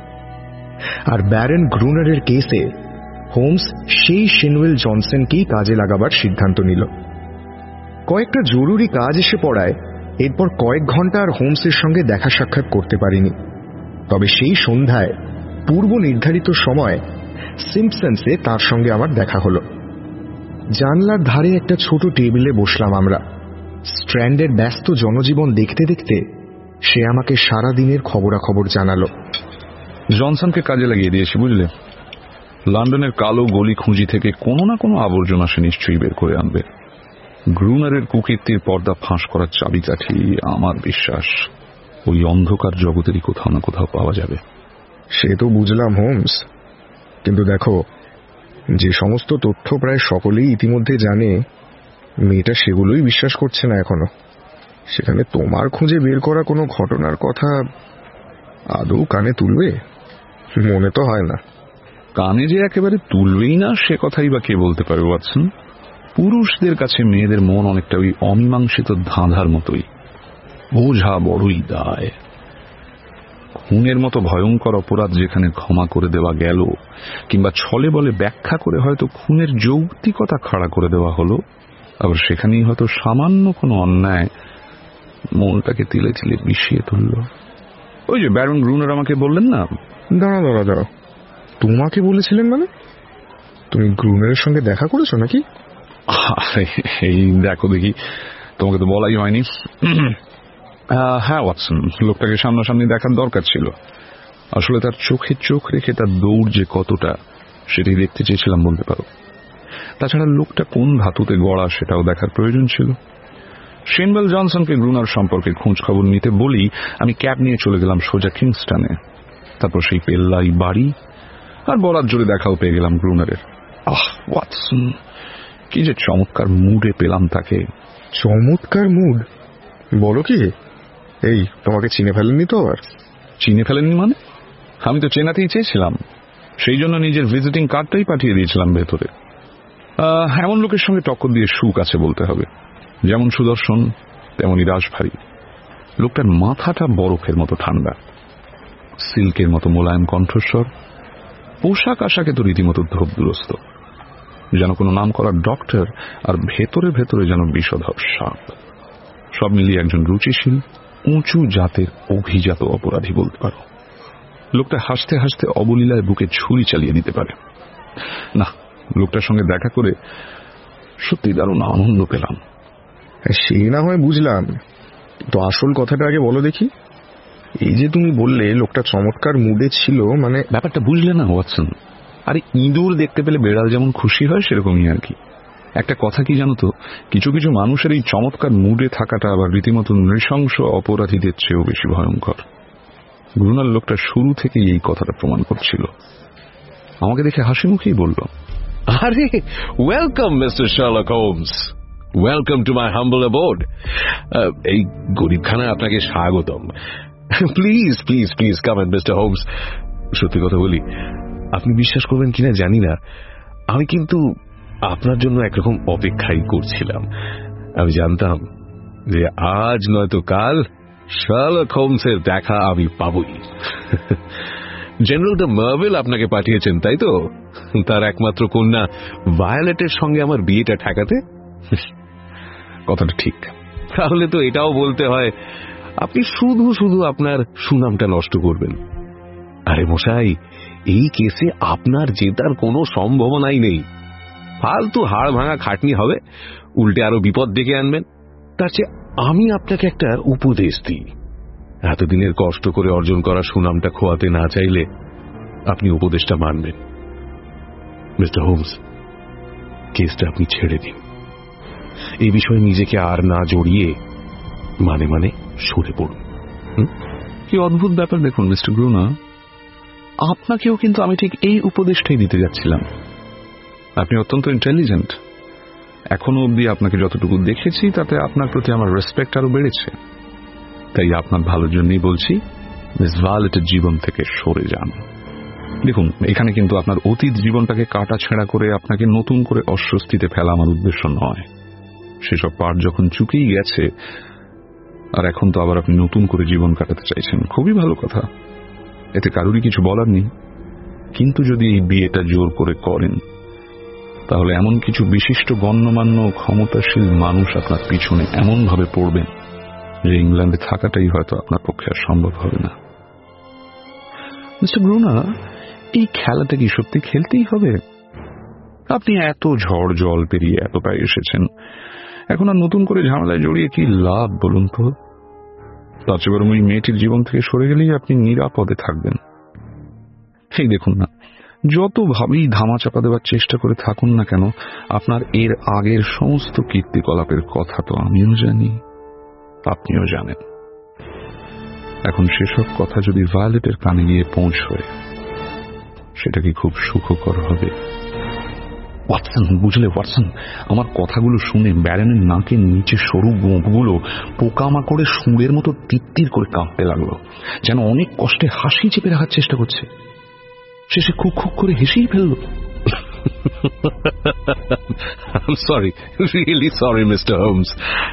আর ব্যারন গ্রুনারের কেসে হোমস সেই শিনওয়েল জনসনকেই কাজে লাগাবার সিদ্ধান্ত নিল। কয়েকটা জরুরি কাজ এসে পড়ায় এরপর কয়েক ঘন্টা আর হোমসের সঙ্গে দেখা সাক্ষাৎ করতে পারিনি। তবে সেই সন্ধ্যায় পূর্ব নির্ধারিত সময় সিম্পসন্সে তার সঙ্গে আমার দেখা হলো। জানলার ধারে একটা ছোট টেবিলে বসলাম আমরা। স্ট্র্যান্ডের ব্যস্ত জনজীবন দেখতে দেখতে সে আমাকে সারাদিনের খবরাখবর জানালো। জনসনকে কাজে লাগিয়ে দিয়েছি বুঝলে। লন্ডনের কালো গলি খুঁজি থেকে কোনো না কোনো আবর্জনা সে নিশ্চয়ই বের করে আনবে। গ্রুনারের কুকীর্তির পর্দা ফাঁস করার চাবিকাঠি আমার বিশ্বাস ওই অন্ধকার জগতেরই কোথাও না কোথাও পাওয়া যাবে। সে তো বুঝলাম হোমস, কিন্তু দেখো, যে সমস্ত তথ্য প্রায় সকলেই ইতিমধ্যে জানে, মেয়েটা সেগুলোই বিশ্বাস করছে না এখনো। সেখানে তোমার খুঁজে বের করা কোনো ঘটনার কথা আদৌ কানে তুলবে? মনে তো হয় না। কানে যে একেবারে তুলবেই না সে কথাই বা কে বলতে পারে ওয়াটসন। পুরুষদের কাছে মেয়েদের মন অনেকটা ওই অমীমাংসিত ধাঁধার মতোই, বোঝা বড়ই দায়। খুনের মতো ভয়ঙ্কর অপরাধ যেখানে ক্ষমা করে দেওয়া গেল, কিংবা ছলে বলে ব্যাখ্যা করে হয়তো খুনের যৌক্তিকতা খাড়া করে দেওয়া হলো, আবার সেখানেই হয়তো সামান্য কোনো অন্যায় মনটাকে তিলে তিলে মিশিয়ে তুলল। ওই যে ব্যারন গ্রুনার আমাকে বললেন না। দাঁড়াও, তোমাকে বলেছিলেন মানে? তুমি গ্রুনারের সঙ্গে দেখা করেছো নাকি? এই দেখো দেখি, তোমাকে তো বলাই হয়নি। হ্যাঁ ওয়াটসন, লোকটাকে সামনাসামনি দেখার দরকার ছিল। আসলে তার চোখে চোখ রেখে তার দৌড় যে কতটা সেটাই দেখতে চেয়েছিলাম বলতে পারো। তাছাড়া লোকটা কোন ধাতুতে গড়া সেটাও দেখার প্রয়োজন ছিল। শিনওয়েল জনসনকে গ্রুনার সম্পর্কে খোঁজ খবর নিতে বলি আমি ক্যাব নিয়ে চলে গেলাম সোজা কিংস্টনে। তারপর সেই পেল্লাই বাড়ি, আর বরাত জোরে দেখাও পেয়ে গেলাম গ্রুনারের। ওয়াটসন, কি যে চমৎকার মুডে পেলাম তাকে। চমৎকার মুড? বলো কি? এই, তোমাকে চিনে ফেলেননি তো? আবার চিনে ফেলেননি মানে? আমি তো চেনাতেই চেয়েছিলাম, সেই জন্য নিজের ভিজিটিং কার্ডটাই পাঠিয়ে দিয়েছিলাম ভেতরে। এমন লোকের সঙ্গে টক্কর দিয়ে সুখ আছে বলতে হবে। যেমন সুদর্শন তেমনই রাশভারী। লোকটার মাথাটা বরফের মতো ঠান্ডা, সিল্কের মতো মোলায়েম কণ্ঠস্বর, পোশাক আশাকে তো রীতিমতো ধোপদুরস্ত, যেন কোনো নাম করা ডক্টর, আর ভেতরে ভেতরে যেন বিষধর সাপ। সব মিলিয়ে একজন রুচিশীল উঁচু জাতের অভিজাত অপরাধী বলতে পারো। লোকটা হাসতে হাসতে অবলীলায় বুকে ছুরি চালিয়ে দিতে পারে। না, লোকটার সঙ্গে দেখা করে সত্যি দারুণ আনন্দ পেলাম। সে না হয় বুঝলাম, তো আসল কথাটা আগে বলো দেখি। এই যে তুমি বললে লোকটা চমৎকার মুডে ছিল, মানে ব্যাপারটা বুঝলে না ওয়াটসন? আরে ইঁদুর দেখতে পেলে বেড়াল যেমন খুশি হয় সেরকমই আর কি। একটা কথা কি জানো তো, কিছু কিছু মানুষের এই চমৎকার মুডে থাকাটা আবার রীতিমতো নৃশংস অপরাধীদের চেয়েও বেশি ভয়ঙ্কর। গ্রুনার লোকটা শুরু থেকেই এই কথাটা প্রমাণ করছিল। আমাকে দেখে হাসি মুখেই বলল, আরে welcome mister Sherlock Holmes, welcome to my humble abode. এই গরিবখানায় আপনাকে স্বাগতম। Please please please come in mister Holmes. সত্যি কথা বলি, আপনি বিশ্বাস করবেন কিনা জানি না, আমি কিন্তু আপনার জন্য একরকম অপেক্ষাই করছিলাম। আমি জানতাম যে আজ নয়তো কাল শার্লক হোমসের দেখা আমি পাবই। জেনারেল দ্য মার্ভেল আপনাকে পাঠিয়েছেন, তাই তো? তার একমাত্র কন্যা ভায়োলেটের সঙ্গে আমার বিয়েটা ঠেকাতে? কথাটা ঠিক। তাহলে তো এটাও বলতে হয় আপনি শুধু শুধু আপনার সুনামটা নষ্ট করবেন। আরে মশাই, এই কেসে আপনার জেতার কোনো সম্ভাবনাই নেই। ফালতু হাড় ভাঙা খাটনি হবে, উল্টে আরো বিপদ ডেকে আনবেন। তার চেয়ে আমি আপনাকে একটা উপদেশ দিই, এতদিনের কষ্ট করে অর্জন করা সুনামটা খোয়াতে না চাইলে আপনি উপদেশটা মানবেন। মিস্টার হোমস, কেসটা আপনি ছেড়ে দিন। এই বিষয়ে নিজেকে আর না জড়িয়ে মানে মানে সরে পড়ুন। কি অদ্ভুত ব্যাপার দেখুন মিস্টার গ্রুনার, আপনাকেও কিন্তু আমি ঠিক এই উপদেশটাই দিতে যাচ্ছিলাম। আপনি অত্যন্ত ইন্টেলিজেন্ট। এখনো অবধি আপনাকে যতটুকু দেখেছি তাতে আপনার প্রতি আমার রেসপেক্ট আরো বেড়েছে। তাই আপনার ভালোর জন্যই বলছি, মিস ভায়োলেটের জীবন থেকে সরে যান। দেখুন, এখানে কিন্তু আপনার অতীত জীবনটাকে কাটা ছেঁড়া করে আপনাকে নতুন করে অস্বস্তিতে ফেলা আমার উদ্দেশ্য নয়। সেসব পাঠ যখন চুকেই গেছে, আর এখন তো আবার আপনি নতুন করে জীবন কাটাতে চাইছেন, খুবই ভালো কথা, এতে কারোরই কিছু বলার নেই। কিন্তু যদি এই বিয়েটা জোর করে করেন, তাহলে এমন কিছু বিশিষ্ট গণ্যমান্য ক্ষমতাশীল মানুষ আপনার পিছনে এমন ভাবে পড়বেন যে ইংল্যান্ডে থাকাটাই হয়তো আপনার পক্ষে আর সম্ভব হবে না। মিস্টার গ্রুনার, এই খেলাটা কি সত্যি খেলতেই হবে? আপনি এত ঝড় জল পেরিয়ে এতটাই এসেছেন, এখন আর নতুন করে ঝামেলায় জড়িয়ে কি লাভ বলুন তো? তার চেয়ে বরং ওই মেয়েটির জীবন থেকে সরে গেলেই আপনি নিরাপদে থাকবেন। এই দেখুন না, যতভাবেই ধামাচাপা দেওয়ার চেষ্টা করে থাকুন না কেন, আপনার এর আগের সমস্ত কীর্তিকলাপের কথা তো আমিও জানি, আপনিও জানেন। এখন সেসব কথা যদি ভায়োলেটের কানে গিয়ে পৌঁছয়, সেটা কি খুব সুখকর হবে? ওয়াটসন, বুঝলে ওয়াটসন, আমার কথাগুলো শুনে ব্যারনের নাকের নিচে সরু গোঁপগুলো পোকামাকড়ের সুরের মতো তীর করে কাঁপতে লাগলো, যেন অনেক কষ্টে হাসি চেপে রাখার চেষ্টা করছে। শেষে খুব খুব করে হেসেই ফেলল। Sorry, really sorry mister Holmes,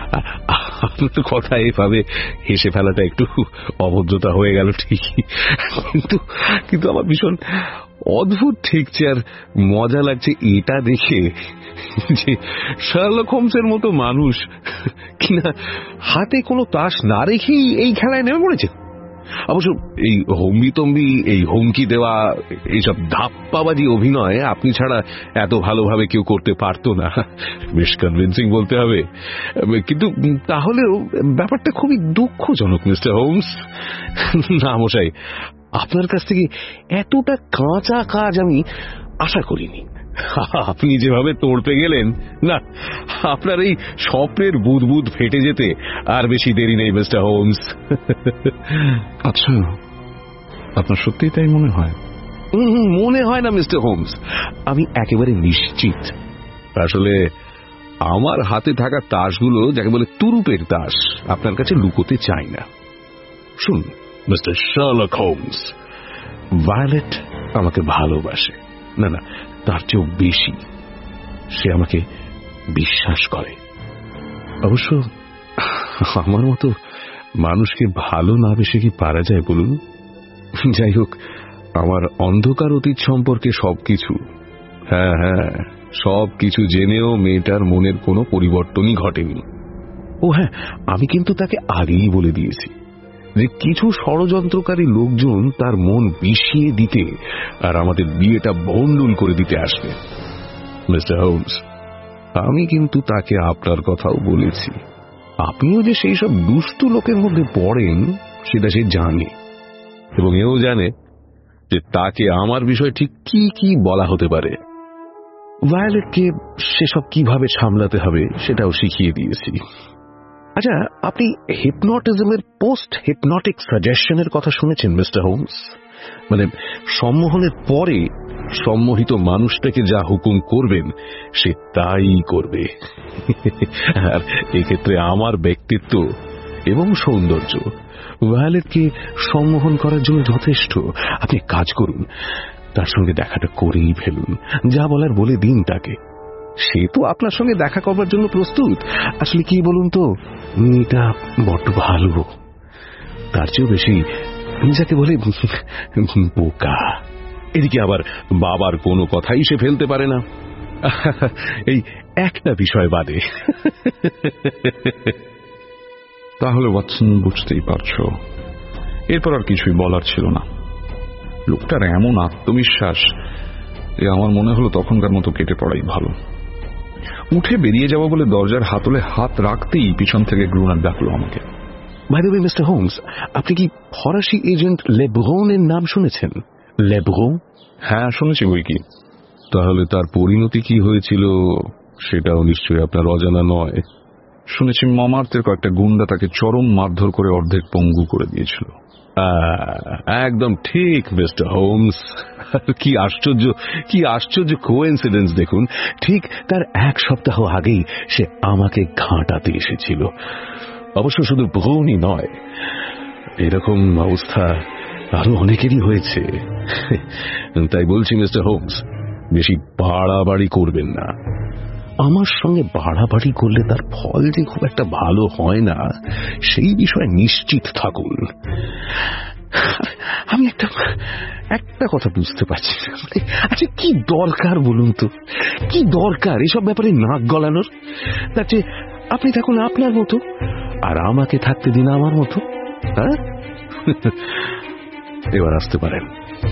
আপনার কথা এভাবে হেসে ফেলাটা একটু অভদ্রতা হয়ে গেল ঠিকই, কিন্তু আমার ভীষণ অদ্ভুত ঠেকছে আর মজা লাগছে এটা দেখে যে শার্লক হোমসের মতো মানুষ কিনা হাতে কোনো তাস না রেখেই এই খেলায় নেমে পড়েছে। অবশ্য এই হম্বিতম্বি, এই হুমকি দেওয়া, এইসব ধাপ্পাবাজি অভিনয় আপনি ছাড়া এত ভালোভাবে কেউ করতে পারতো না, বেশ কনভিন্সিং বলতে হবে। কিন্তু তাহলেও ব্যাপারটা খুবই দুঃখজনক মিস্টার হোমস। না মশাই, আপনার কাছ থেকে এতটা কাঁচা কাজ আমি আশা করিনি। আপনি যেভাবে তোড়পে গেলেন, না, আপনার এই স্বপ্নের বুদবুদ ফেটে যেতে আর বেশি দেরি নেই মিস্টার হোমস। আচ্ছা, আপনার সত্যিই তাই মনে হয়? মনে হয় না মিস্টার হোমস, আমি একেবারে নিশ্চিত। আসলে আমার হাতে থাকা তাসগুলো যাকে বলে তুরুপের তাস আপনার কাছে লুকোতে চাই না। শুনুন মিস্টার শার্লক হোমস, ভায়োলেট আমাকে ভালোবাসে, না না, তার চেয়েও বেশি সে আমাকে বিশ্বাস করে। অবশ্য আমার মতো মানুষকে ভালো না বেশি কি পারা যায় বলুন? যাই হোক, আমার অন্ধকার অতীত সম্পর্কে সবকিছু, হ্যাঁ, সবকিছু জেনেও মেয়েটার মনের কোনো পরিবর্তনই ঘটেনি। ও হ্যাঁ, আমি কিন্তু তাকে আগেই বলে দিয়েছি যে কিছু ষড়যন্ত্রকারী লোকজন তার মন বিষিয়ে দিতে আর আমাদের বিয়েটা ভণ্ডুল করে দিতে আসবে। মিস্টার হোমস, আমি কিন্তু তাকে আপনার কথাও বলেছি। আপনিও যে সেই সব দুষ্টু লোকের মধ্যে পড়েন সেটা সে জানে, এবং এও জানে যে তাকে আমার বিষয়ে ঠিক কি কি বলা হতে পারে। ভায়োলেটকে সেসব কিভাবে সামলাতে হবে সেটাও শিখিয়ে দিয়েছি। আচ্ছা, আপনি হিপনোটিজমের পোস্ট হিপনোটিক সাজেশনের কথা শুনেছেন মিস্টার হোমস? মানে সম্মোহনের পরে সম্মোহিত মানুষটাকে যা হুকুম করবেন সে তাই করবে। আর এক্ষেত্রে আমার ব্যক্তিত্ব এবং সৌন্দর্য ভায়োলেটকে সম্মোহন করার জন্য যথেষ্ট। আপনি কাজ করুন, তার সঙ্গে দেখাটা করেই ফেলুন, যা বলার বলে দিন তাকে। সে তো আপনার সঙ্গে দেখা করবার জন্য প্রস্তুত। আসলে কি বলুন তো, মেয়েটা বড্ড ভালো, তার চেয়েও বেশি যাকে বলে বোকা। এদিকে আবার বাবার কোনো কথাই সে ফেলতে পারে না, এই একটা বিষয় বাদে। তাহলে ওয়াটসন বুঝতেই পারছো, এরপর আর কিছুই বলার ছিল না। লোকটার এমন আত্মবিশ্বাস যে আমার মনে হলো তখনকার মতো কেটে পড়াই ভালো। উঠে বেরিয়ে যাবো বলে দরজার হাতলে হাত রাখতেই পিছন থেকে গ্রুনার ডাকলো আমাকে। By the way mister Holmes, আপনি কি ফরাসি এজেন্ট লেব্রনের নাম শুনেছেন? লেব্রন? হ্যাঁ, শুনেছি বই কি। তাহলে তার পরিণতি কি হয়েছিল সেটাও নিশ্চয়ই আপনার অজানা নয়। শুনেছি মমার্থের কয়েকটা গুন্ডা তাকে চরম মারধর করে অর্ধেক পঙ্গু করে দিয়েছিল। একদম ঠিক মিস্টার হোমস। কি আশ্চর্য কোইন্সিডেন্স দেখুন, ঠিক তার এক সপ্তাহ আগেই সে আমাকে ঘাঁটাতে এসেছিল। অবশ্য শুধু বহুনই নয়, এরকম অবস্থা আরো অনেকেরই হয়েছে। তাই বলছি মিস্টার হোমস, বেশি বাড়াবাড়ি করবেন না। আমার সঙ্গে বাড়াবাড়ি করলে তার ফল যে খুব একটা ভালো হয় না, সেই বিষয়ে নিশ্চিত থাকুন। আমি একটা কথা বুঝতে পারছি না, আচ্ছা কি দরকার বলুন তো, কি দরকার এসব ব্যাপারে নাক গলানোর? তার চেয়ে আপনি থাকুন আপনার মতো, আর আমাকে থাকতে দিন আমার মতো। হ্যাঁ, এবার আসতে পারেন।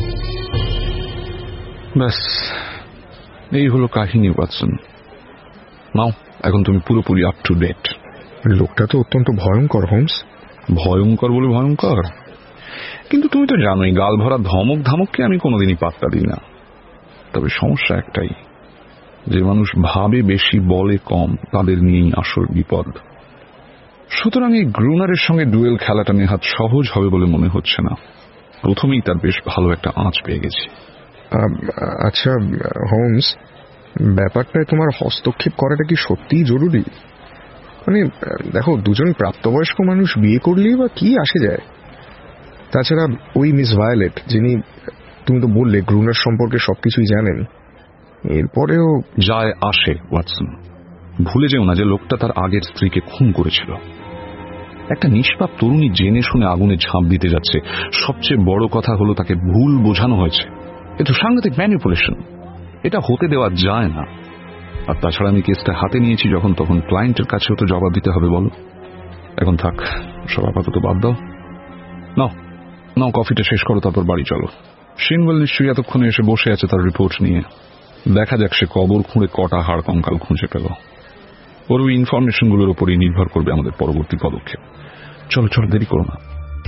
ব্যাস, এই হলো কাহিনী ওয়াটসন। নাও, এখন তুমি পুরোপুরি আপ টু ডেট। লোকটা তো অত্যন্ত ভয়ঙ্কর হোমস। ভয়ঙ্কর বলে ভয়ঙ্কর, কিন্তু তুমি তো জানোই গাল ভরা ধমক ধামককে আমি কোনোদিনই পাত্তা দিই না। তবে সমস্যা একটাই, যে মানুষ ভাবে বেশি বলে কম, তাদের নিয়েই আসল বিপদ। সুতরাং এই গ্রুনারের সঙ্গে ডুয়েল খেলাটা নেহাত সহজ হবে বলে মনে হচ্ছে না। প্রথমেই তার বেশ ভালো একটা আঁচ পেয়ে গেছি। আচ্ছা হোমস, ব্যাপারটায় তোমার হস্তক্ষেপ করাটা কি সত্যিই জরুরি? মানে দেখো, দুজন প্রাপ্তবয়স্ক মানুষ বিয়ে করলেই বা কি আসে যায়? তাছাড়া ওই মিস ভায়োলেট, যিনি তুমি তো বললে গ্রুনার সম্পর্কে সবকিছুই জানেন, এরপরেও যায় আসে ওয়াটসন। ভুলে যেও না যে লোকটা তার আগের স্ত্রীকে খুন করেছিল। একটা নিষ্পাপ তরুণী জেনে শুনে আগুনে ঝাঁপ দিতে যাচ্ছে, সবচেয়ে বড় কথা হলো তাকে ভুল বোঝানো হয়েছে। এ তো সাংঘাতিক ম্যানিপুলেশন, এটা হতে দেওয়া যায় না। আর তাছাড়া আমি কেসটা হাতে নিয়েছি যখন, তখন ক্লায়েন্টের কাছেও তো জবাব দিতে হবে বলো। এখন থাক, সব আপাতত বাদ দাও। নাও কফিটা শেষ করো, তারপর বাড়ি চলো। সিনওয়েল নিশ্চয়ই এতক্ষণে এসে বসে আছে তার রিপোর্ট নিয়ে। দেখা যাক সে কবর খুঁড়ে কটা হাড় কঙ্কাল খুঁজে পেল। ওর ওই ইনফরমেশনগুলোর উপরই নির্ভর করবে আমাদের পরবর্তী পদক্ষেপ। চলো, দেরি করো না।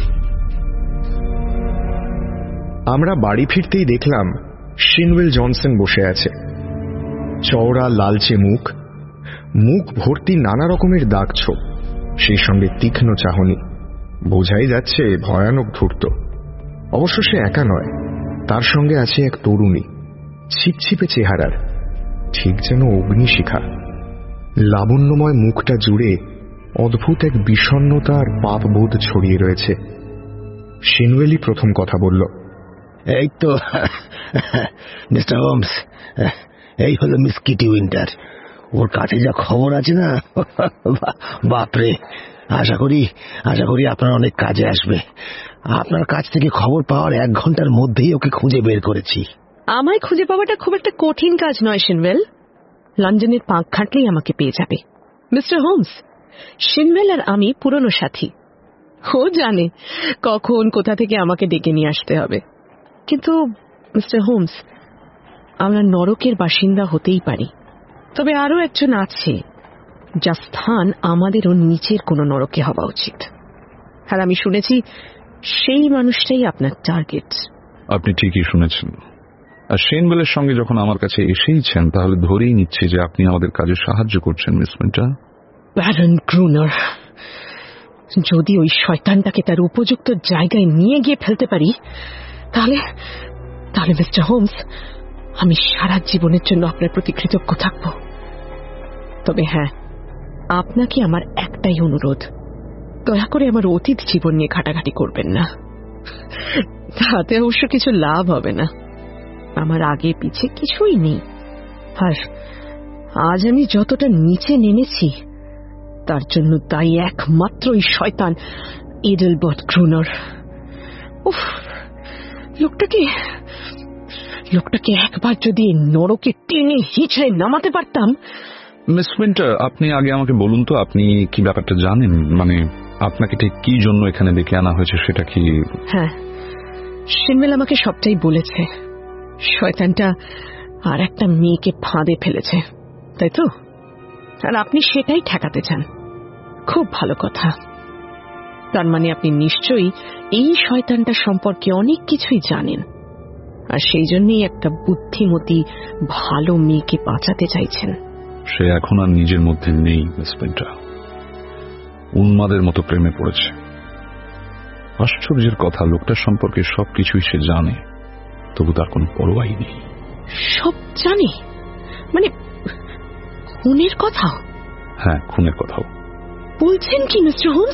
আমরা বাড়ি ফিরতেই দেখলাম সিনওয়েল জনসন বসে আছে। চওড়া লালচে মুখ ভর্তি নানা রকমের দাগছোপ, সেই সঙ্গে তীক্ষ্ণ চাহনি। বোঝাই যাচ্ছে ভয়ানক ধূর্ত। অবশ্য সে একা নয়, তার সঙ্গে আছে এক তরুণী, ছিপছিপে চেহারার, ঠিক যেন অগ্নিশিখা। লাবণ্যময় মুখটা জুড়ে অদ্ভুত এক বিষণ্ণতা আর পাপবোধ ছড়িয়ে রয়েছে। সিনওয়েলই প্রথম কথা বলল। এই তো মিস্টার হোমস, এই হলো মিস কিটি উইন্টার। ওর কাছে যা খবর আছে না, বাপরে। আশা করি আপনার অনেক কাজে আসবে। আপনার কাছ থেকে খবর পাওয়ার 1 ঘন্টার মধ্যেই ওকে খুঁজে বের করেছি। আমায় খুঁজে পাওয়াটা খুব একটা কঠিন কাজ নয় সিনওয়েল। লন্ডনের পাঁক ঘাটলেই আমাকে পেয়ে যাবে। মিস্টার হোমস, সিনওয়েল আর আমি পুরনো সাথী। ও জানে কখন কোথা থেকে আমাকে ডেকে নিয়ে আসতে হবে। কিন্তু মিস্টার হোমস, আমরা নরকের বাসিন্দা হতেই পারি, তবে আরো একজন আছে যার স্থান আমাদেরও নিচের কোনো নরকে হওয়া উচিত। আর আমি শুনেছি সেই মানুষটাই আপনার টার্গেট। আপনি ঠিকই শুনেছেন। আর সিনওয়েলের সঙ্গে যখন আমার কাছে এসেইছেন, তাহলে ধরেই নিচ্ছে যে আপনি আমাদের কাজে সাহায্য করছেন মিস উইন্টার। ব্যারন গ্রুনার, যদি ওই শয়তানটাকে তার উপযুক্ত জায়গায় নিয়ে গিয়ে ফেলতে পারি, তাহলে মিস্টার হোমস, আমি সারা জীবনের জন্য আপনার প্রতি কৃতজ্ঞ থাকব। তবে হ্যাঁ, আপনাকে আমার একটাই অনুরোধ, দয়া করে আমার অতীত জীবন নিয়ে ঘাটাঘাটি করবেন না। তাতে অবশ্য কিছু লাভ হবে না। আমার আগে পিছে কিছুই নেই। আর আজ আমি যতটা নিচে নেমেছি তার জন্য দায়ী একমাত্র এই শয়তান এডেলবার্ট গ্রুনার। উফ, লোকটাকে একবার যদি নরকে টেনে হিঁচড়ে নামাতে পারতাম। মিস উইন্টার, আপনি আগে আমাকে বলুন তো, আপনি কি ব্যাপারটা জানেন? মানে আপনাকে ঠিক কি জন্য এখানে ডেকে আনা হয়েছে সেটা কি? হ্যাঁ, শিনমেল আমাকে সবটাই বলেছে। শয়তানটা আর একটা মেয়েকে ফাঁদে ফেলেছে, তাই তো? আর আপনি সেটাই ঠেকাতে চান। খুব ভালো কথা। তার মানে আপনি নিশ্চয়ই এই শয়তানটা সম্পর্কে অনেক কিছুই জানেন, আর সেই জন্যই একটা বুদ্ধিমতী ভালো মেয়েকে বাঁচাতে চাইছেন। সে এখন আর নিজের মধ্যে নেই মিস উইন্টার, উন্মাদের মতো প্রেমে পড়েছে। আশ্চর্যের কথা, লোকটার সম্পর্কে সবকিছুই সে জানে, তবু তার কোনো পরোয়াই নেই। সব জানে? মানে খুনের কথাও? হ্যাঁ, খুনের কথাও। বলছেন কি মিস্টার হোমস?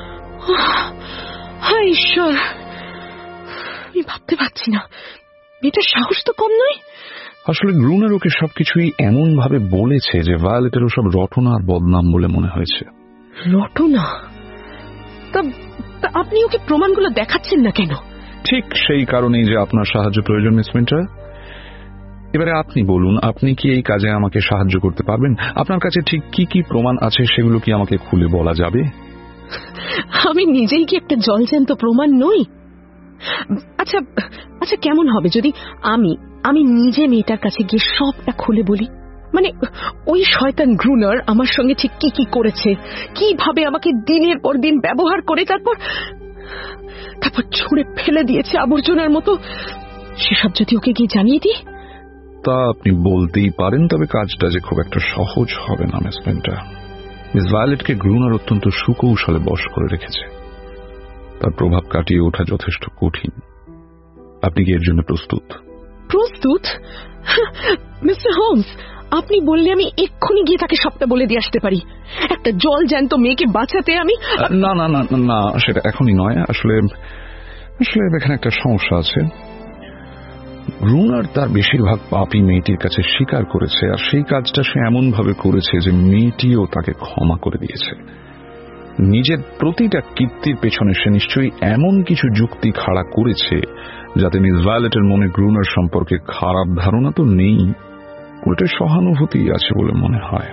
হায় ঈশ্বর, আমি ভাবতে পারছি না। মেয়েটার সাহস তো কম নয়। আসলে গ্রুনার ওকে সবকিছুই এমন ভাবে বলেছে যে ভায়োলেটের ওসব রটনা আর বদনাম বলে মনে হয়েছে। রটনা? তা আপনি ওকে প্রমাণগুলো দেখাচ্ছেন না কেন? ঠিক সেই কারণেই যে আপনার সাহায্য প্রয়োজন মিস উইন্টার। এবারে আপনি বলুন, আপনি কি এই কাজে আমাকে সাহায্য করতে পারবেন? আপনার কাছে ঠিক কি কি প্রমাণ আছে সেগুলো কি আমাকে খুলে বলা যাবে? আমি নিজেই কি একটা জলজ্যান্ত প্রমাণ নই? আচ্ছা আচ্ছা, কেমন হবে যদি আমি নিজে মেয়েটার কাছে গিয়ে সবটা খুলে বলি? মানে ওই শয়তান গ্রুনার আমার সঙ্গে ঠিক কি কি করেছে, কিভাবে আমাকে দিনের পর দিন ব্যবহার করে তারপর ছুঁড়ে ফেলে দিয়েছে আবর্জনার মতো, সেসব যদি ওকে গিয়ে জানিয়ে দিই? তা আপনি বলতেই পারেন, তবে কাজটা যে খুব একটা সহজ হবে না মিস উইন্টার। মিস ভায়োলেটকে গ্রুনার অত্যন্ত সুকৌশলে বশ করে রেখেছে। তার প্রভাব কাটিয়ে ওঠা যথেষ্ট কঠিন। আপনি কি এর জন্য প্রস্তুত? প্রস্তুত? মিস্টার হোমস, আপনি বললে আমি এক্ষুনি গিয়ে তাকে সবটা বলে দিয়ে আসতে পারি। একটা জল জ্যান্ত মেয়েকে বাঁচাতে আমি... না না না না, সেটা এখনই নয়। আসলে এখানে একটা সমস্যা আছে। গ্রুনার তার বেশিরভাগ পাপী মেয়েটির কাছে স্বীকার করেছে, আর সেই কাজটা সে এমন ভাবে করেছে যে মেয়েটিও তাকে ক্ষমা করে দিয়েছে। নিজের প্রতিটা কীর্তির পেছনে সে নিশ্চয়ই এমন কিছু যুক্তি খাড়া করেছে যাতে মিস ভায়োলেটের মনে গ্রুনার সম্পর্কে খারাপ ধারণা তো নেই, উল্টে সহানুভূতি আছে বলে মনে হয়।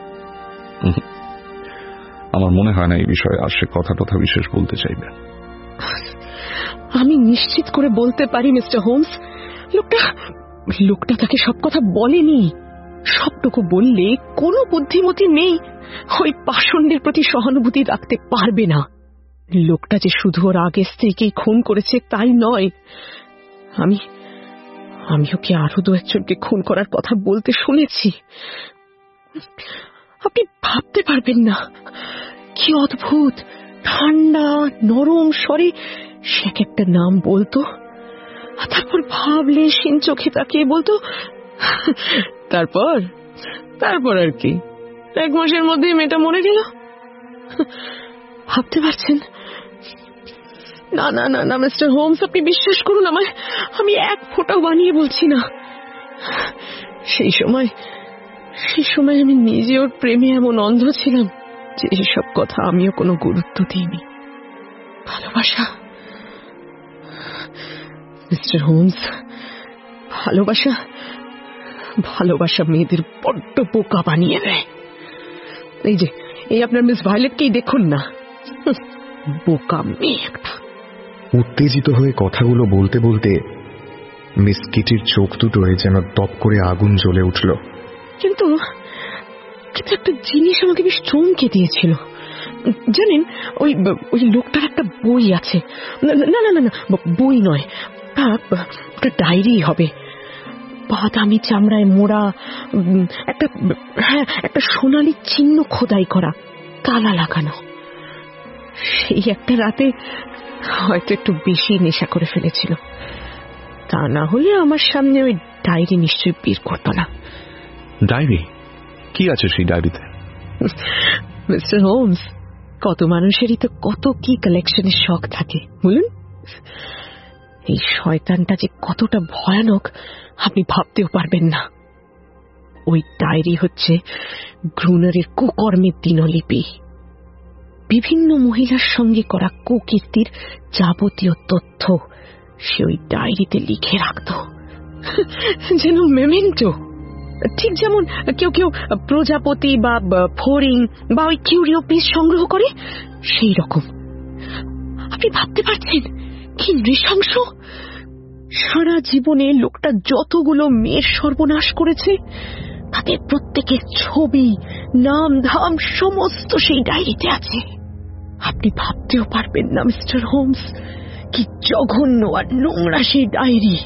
আমার মনে হয় না এই বিষয়ে আর সে কথা বিশেষ বলতে চাইবে। আমি নিশ্চিত করে বলতে পারি মিস্টার হোমস, লোকটা তাকে সব কথা বলেনি। সবটুকু বললে কোনো বুদ্ধিমতী মেয়ে ওই পাষণ্ডের প্রতি সহানুভূতি রাখতে পারবে না। লোকটা যে শুধু ওর আগের স্ত্রীকেই খুন করেছে তাই নয়, আমি ওকে আরো দু একজনকে খুন করার কথা বলতে শুনেছি। আপনি ভাবতে পারবেন না কি অদ্ভুত ঠান্ডা নরম স্বরে সে এক একটা নাম বলতো, তারপর ভাবলে সিন চোখে তাকিয়ে বলতো, তারপর আর কি, 1 মাসের মধ্যে মেয়েটা মরে গেল। ভাবতে পারছেন? না না না না মিস্টার হোমস, আপনি বিশ্বাস করুন আমায়, আমি এক ফোঁটাও বানিয়ে বলছি না। সেই সময় আমি নিজে ওর প্রেমে এমন অন্ধ ছিলাম যে এসব কথা আমিও কোনো গুরুত্ব দিইনি। ভালোবাসা মিস্টার হোমস, ভালোবাসা মেয়েদের বড্ড বোকা বানিয়ে দেয়। এই আপনার মিস ভায়োলেটকেই দেখুন না, বোকা মেয়ে একটা। উত্তেজিত হয়ে কথাগুলো বলতে বলতে মিস কিটির চোখ দুটোয় যেন দপ করে আগুন জ্বলে উঠল। কিন্তু একটা জিনিস আমাকে বেশ চমকে দিয়েছিল। জানেন, ওই লোকটার একটা বই আছে। না না না না, বই নয়, ওটা ডায়েরি হবে। বাদামি চামড়ায় মোড়া, একটা সোনালি চিহ্ন খোদাই করা, তালা লাগানো। সেই একটা রাতে হয়তো একটু বেশি নেশা করে ফেলেছিল, তা না হলে আমার সামনে ওই ডায়েরি নিশ্চয়ই বের করতো না। ডায়েরি? কি আছে সেই ডায়েরিতে? মিস্টার হোমস, কত মানুষেরই তো কত কি কালেকশনের শখ থাকে বলুন। এই শয়তানটা যে কতটা ভয়ানক আপনি ভাবতেও পারবেন না। ওই ডায়েরি হচ্ছে গ্রুনারের কুকর্মের দিনলিপি। বিভিন্ন মহিলার সঙ্গে করা কুকীর্তির যাবতীয় তথ্য সে ওই ডায়েরিতে লিখে রাখত, যেন মেমেন্টো। ঠিক যেমন কেউ কেউ প্রজাপতি বা ফড়িং বা ওই কিউরিও পিস সংগ্রহ করে, সেই রকম। আপনি ভাবতে পারছেন কি নৃশংস? সারা জীবনে লোকটা যতগুলো মেয়ের সর্বনাশ করেছে তাদের প্রত্যেকের ছবি, নাম ধাম সমস্ত সেই ডায়েরিতে আছে। আপনি ভাবতেও পারবেন না মিস্টার হোমস কি জঘন্য আর নোংরা সেই ডায়েরি।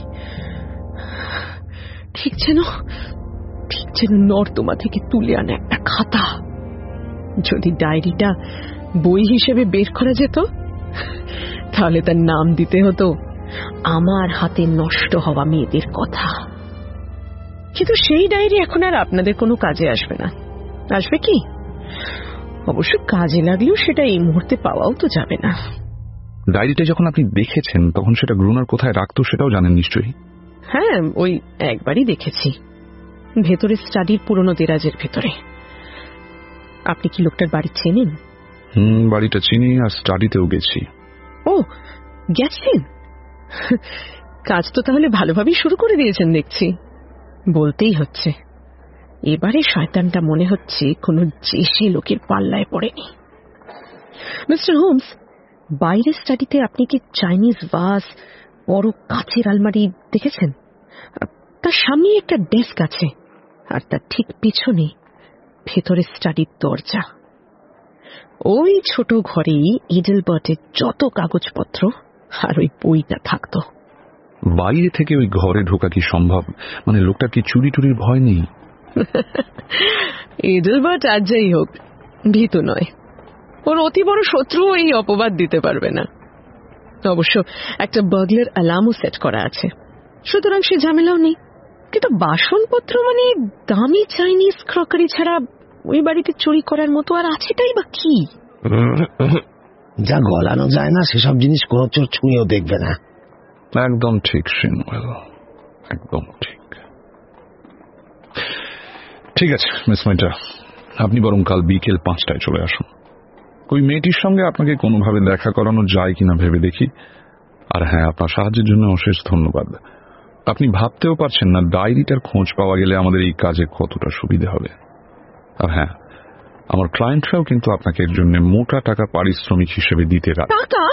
ঠিক যেন নর্দমা থেকে তুলে আনা একটা খাতা। যদি ডায়েরিটা বই হিসেবে বের করা যেত তাহলে তার নাম দিতে হতো আমার হাতে নষ্ট হওয়া মেয়েদের কথা। কিন্তু সেই ডায়েরি এখন আর আপনাদের কোনো কাজে আসবে না। আসবে কি? অবশ্য কাজে লাগলেও সেটা এই মুহূর্তে পাওয়াও তো যাবে না। ডায়েরিটা যখন আপনি দেখেছেন তখন সেটা গ্রুনার কোথায় রাখতো সেটাও জানেন নিশ্চয়ই। হ্যাঁ, ওই একবারই দেখেছি, ভেতরে স্টাডির পুরনো দেরাজের ভেতরে। আপনি কি লোকটার বাড়ি চেনেন? বাড়িটা চিনি, আর স্টাডিতেও গেছি। ও, গেছেন? কাজ তো তাহলে ভালোভাবেই শুরু করে দিয়েছেন দেখছি। বলতেই হচ্ছে এবারে শয়তানটা মনে হচ্ছে কোনো জেসে লোকের পাল্লায় পড়েনি। মিস্টার হোমস, বাইরের স্টাডিতে আপনি কি চাইনিজ ভাস, বড় কাচের আলমারি দেখেছেন? তার সামনে একটা ডেস্ক আছে, আর তার ঠিক পিছনে ভেতরে স্টাডির দরজা। ওই ছোট ঘরেই এডেলবার্টের যত কাগজপত্র আর ওই বইটা থাকতো। বাইরে থেকে ওই ঘরে ঢোকা কি সম্ভব? মানে লোকটার কি চুরি টুরির ভয় নেই? এডেলবার্ট আর যাই হোক ভীত নয়। ওর অতি বড় শত্রু এই অপবাদ দিতে পারবে না। অবশ্য একটা বার্গলার অ্যালার্মও সেট করা আছে, সুতরাং সে ঝামেলাও নেই। কিন্তু বাসনপত্র মানে দামি চাইনিজ ক্রকারি ছাড়া ওই বাড়িতে চুরি করার মতো আর আছেটাই বা কি? যা গলানো যায় না সেসব জিনিস কোন চোর ছুঁয়েও দেখবে না। একদম ঠিক সিনওয়েল, একদম ঠিক। ঠিক আছে মিস মিন্টার, আপনি বরং কাল বিকেল 5টায় চলে আসুন। ওই মেয়েটির সঙ্গে আপনাকে কোনোভাবে দেখা করানো যায় কিনা ভেবে দেখি। আর হ্যাঁ, আপনার সাহায্যের জন্য অশেষ ধন্যবাদ। আপনি ভাবতেও পারছেন না ডায়েরিটার খোঁজ পাওয়া গেলে আমাদের এই কাজে কতটা সুবিধা হবে। আর হ্যাঁ, আমার ক্লায়েন্টরাও কিন্তু আপনাকে এর জন্য মোটা টাকা পারিশ্রমিক হিসেবে দিতে রাখে।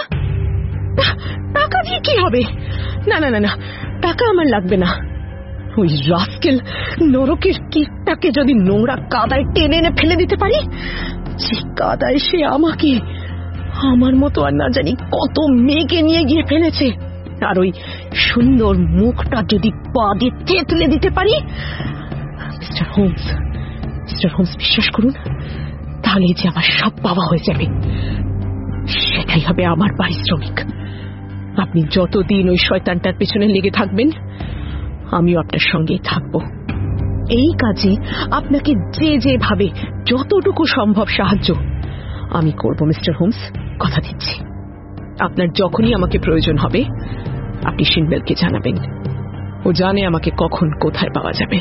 টাকা দিয়ে কি হবে? না না না না, টাকা আমার লাগবে না। ওই রাস্কেল নরকের কীটটাকে যদি নোংরা কাদায় টেনে এনে ফেলে দিতে পারি, যে কাদায় সে আমাকে, আমার মতো আর না জানি কত মেয়েকে নিয়ে গিয়ে ফেলেছে, আর ওই সুন্দর মুখটা যদি পা দিয়ে থেতলে দিতে পারি, মিস্টার হোমস বিশ্বাস করুন, তাহলে যে আমার সব পাওয়া হয়ে যাবে। সেটাই হবে আমার পারিশ্রমিক। আপনি যতদিন ওই শয়তানটার পেছনে লেগে থাকবেন আমিও আপনার সঙ্গেই থাকব। এই কাজে আপনাকে যেভাবে যতটুকু সম্ভব সাহায্য আমি করব মিস্টার হোমস, কথা দিচ্ছি। আপনার যখনই আমাকে প্রয়োজন হবে আপনি সিনবেলকে জানাবেন। ও জানে আমাকে কখন কোথায় পাওয়া যাবে।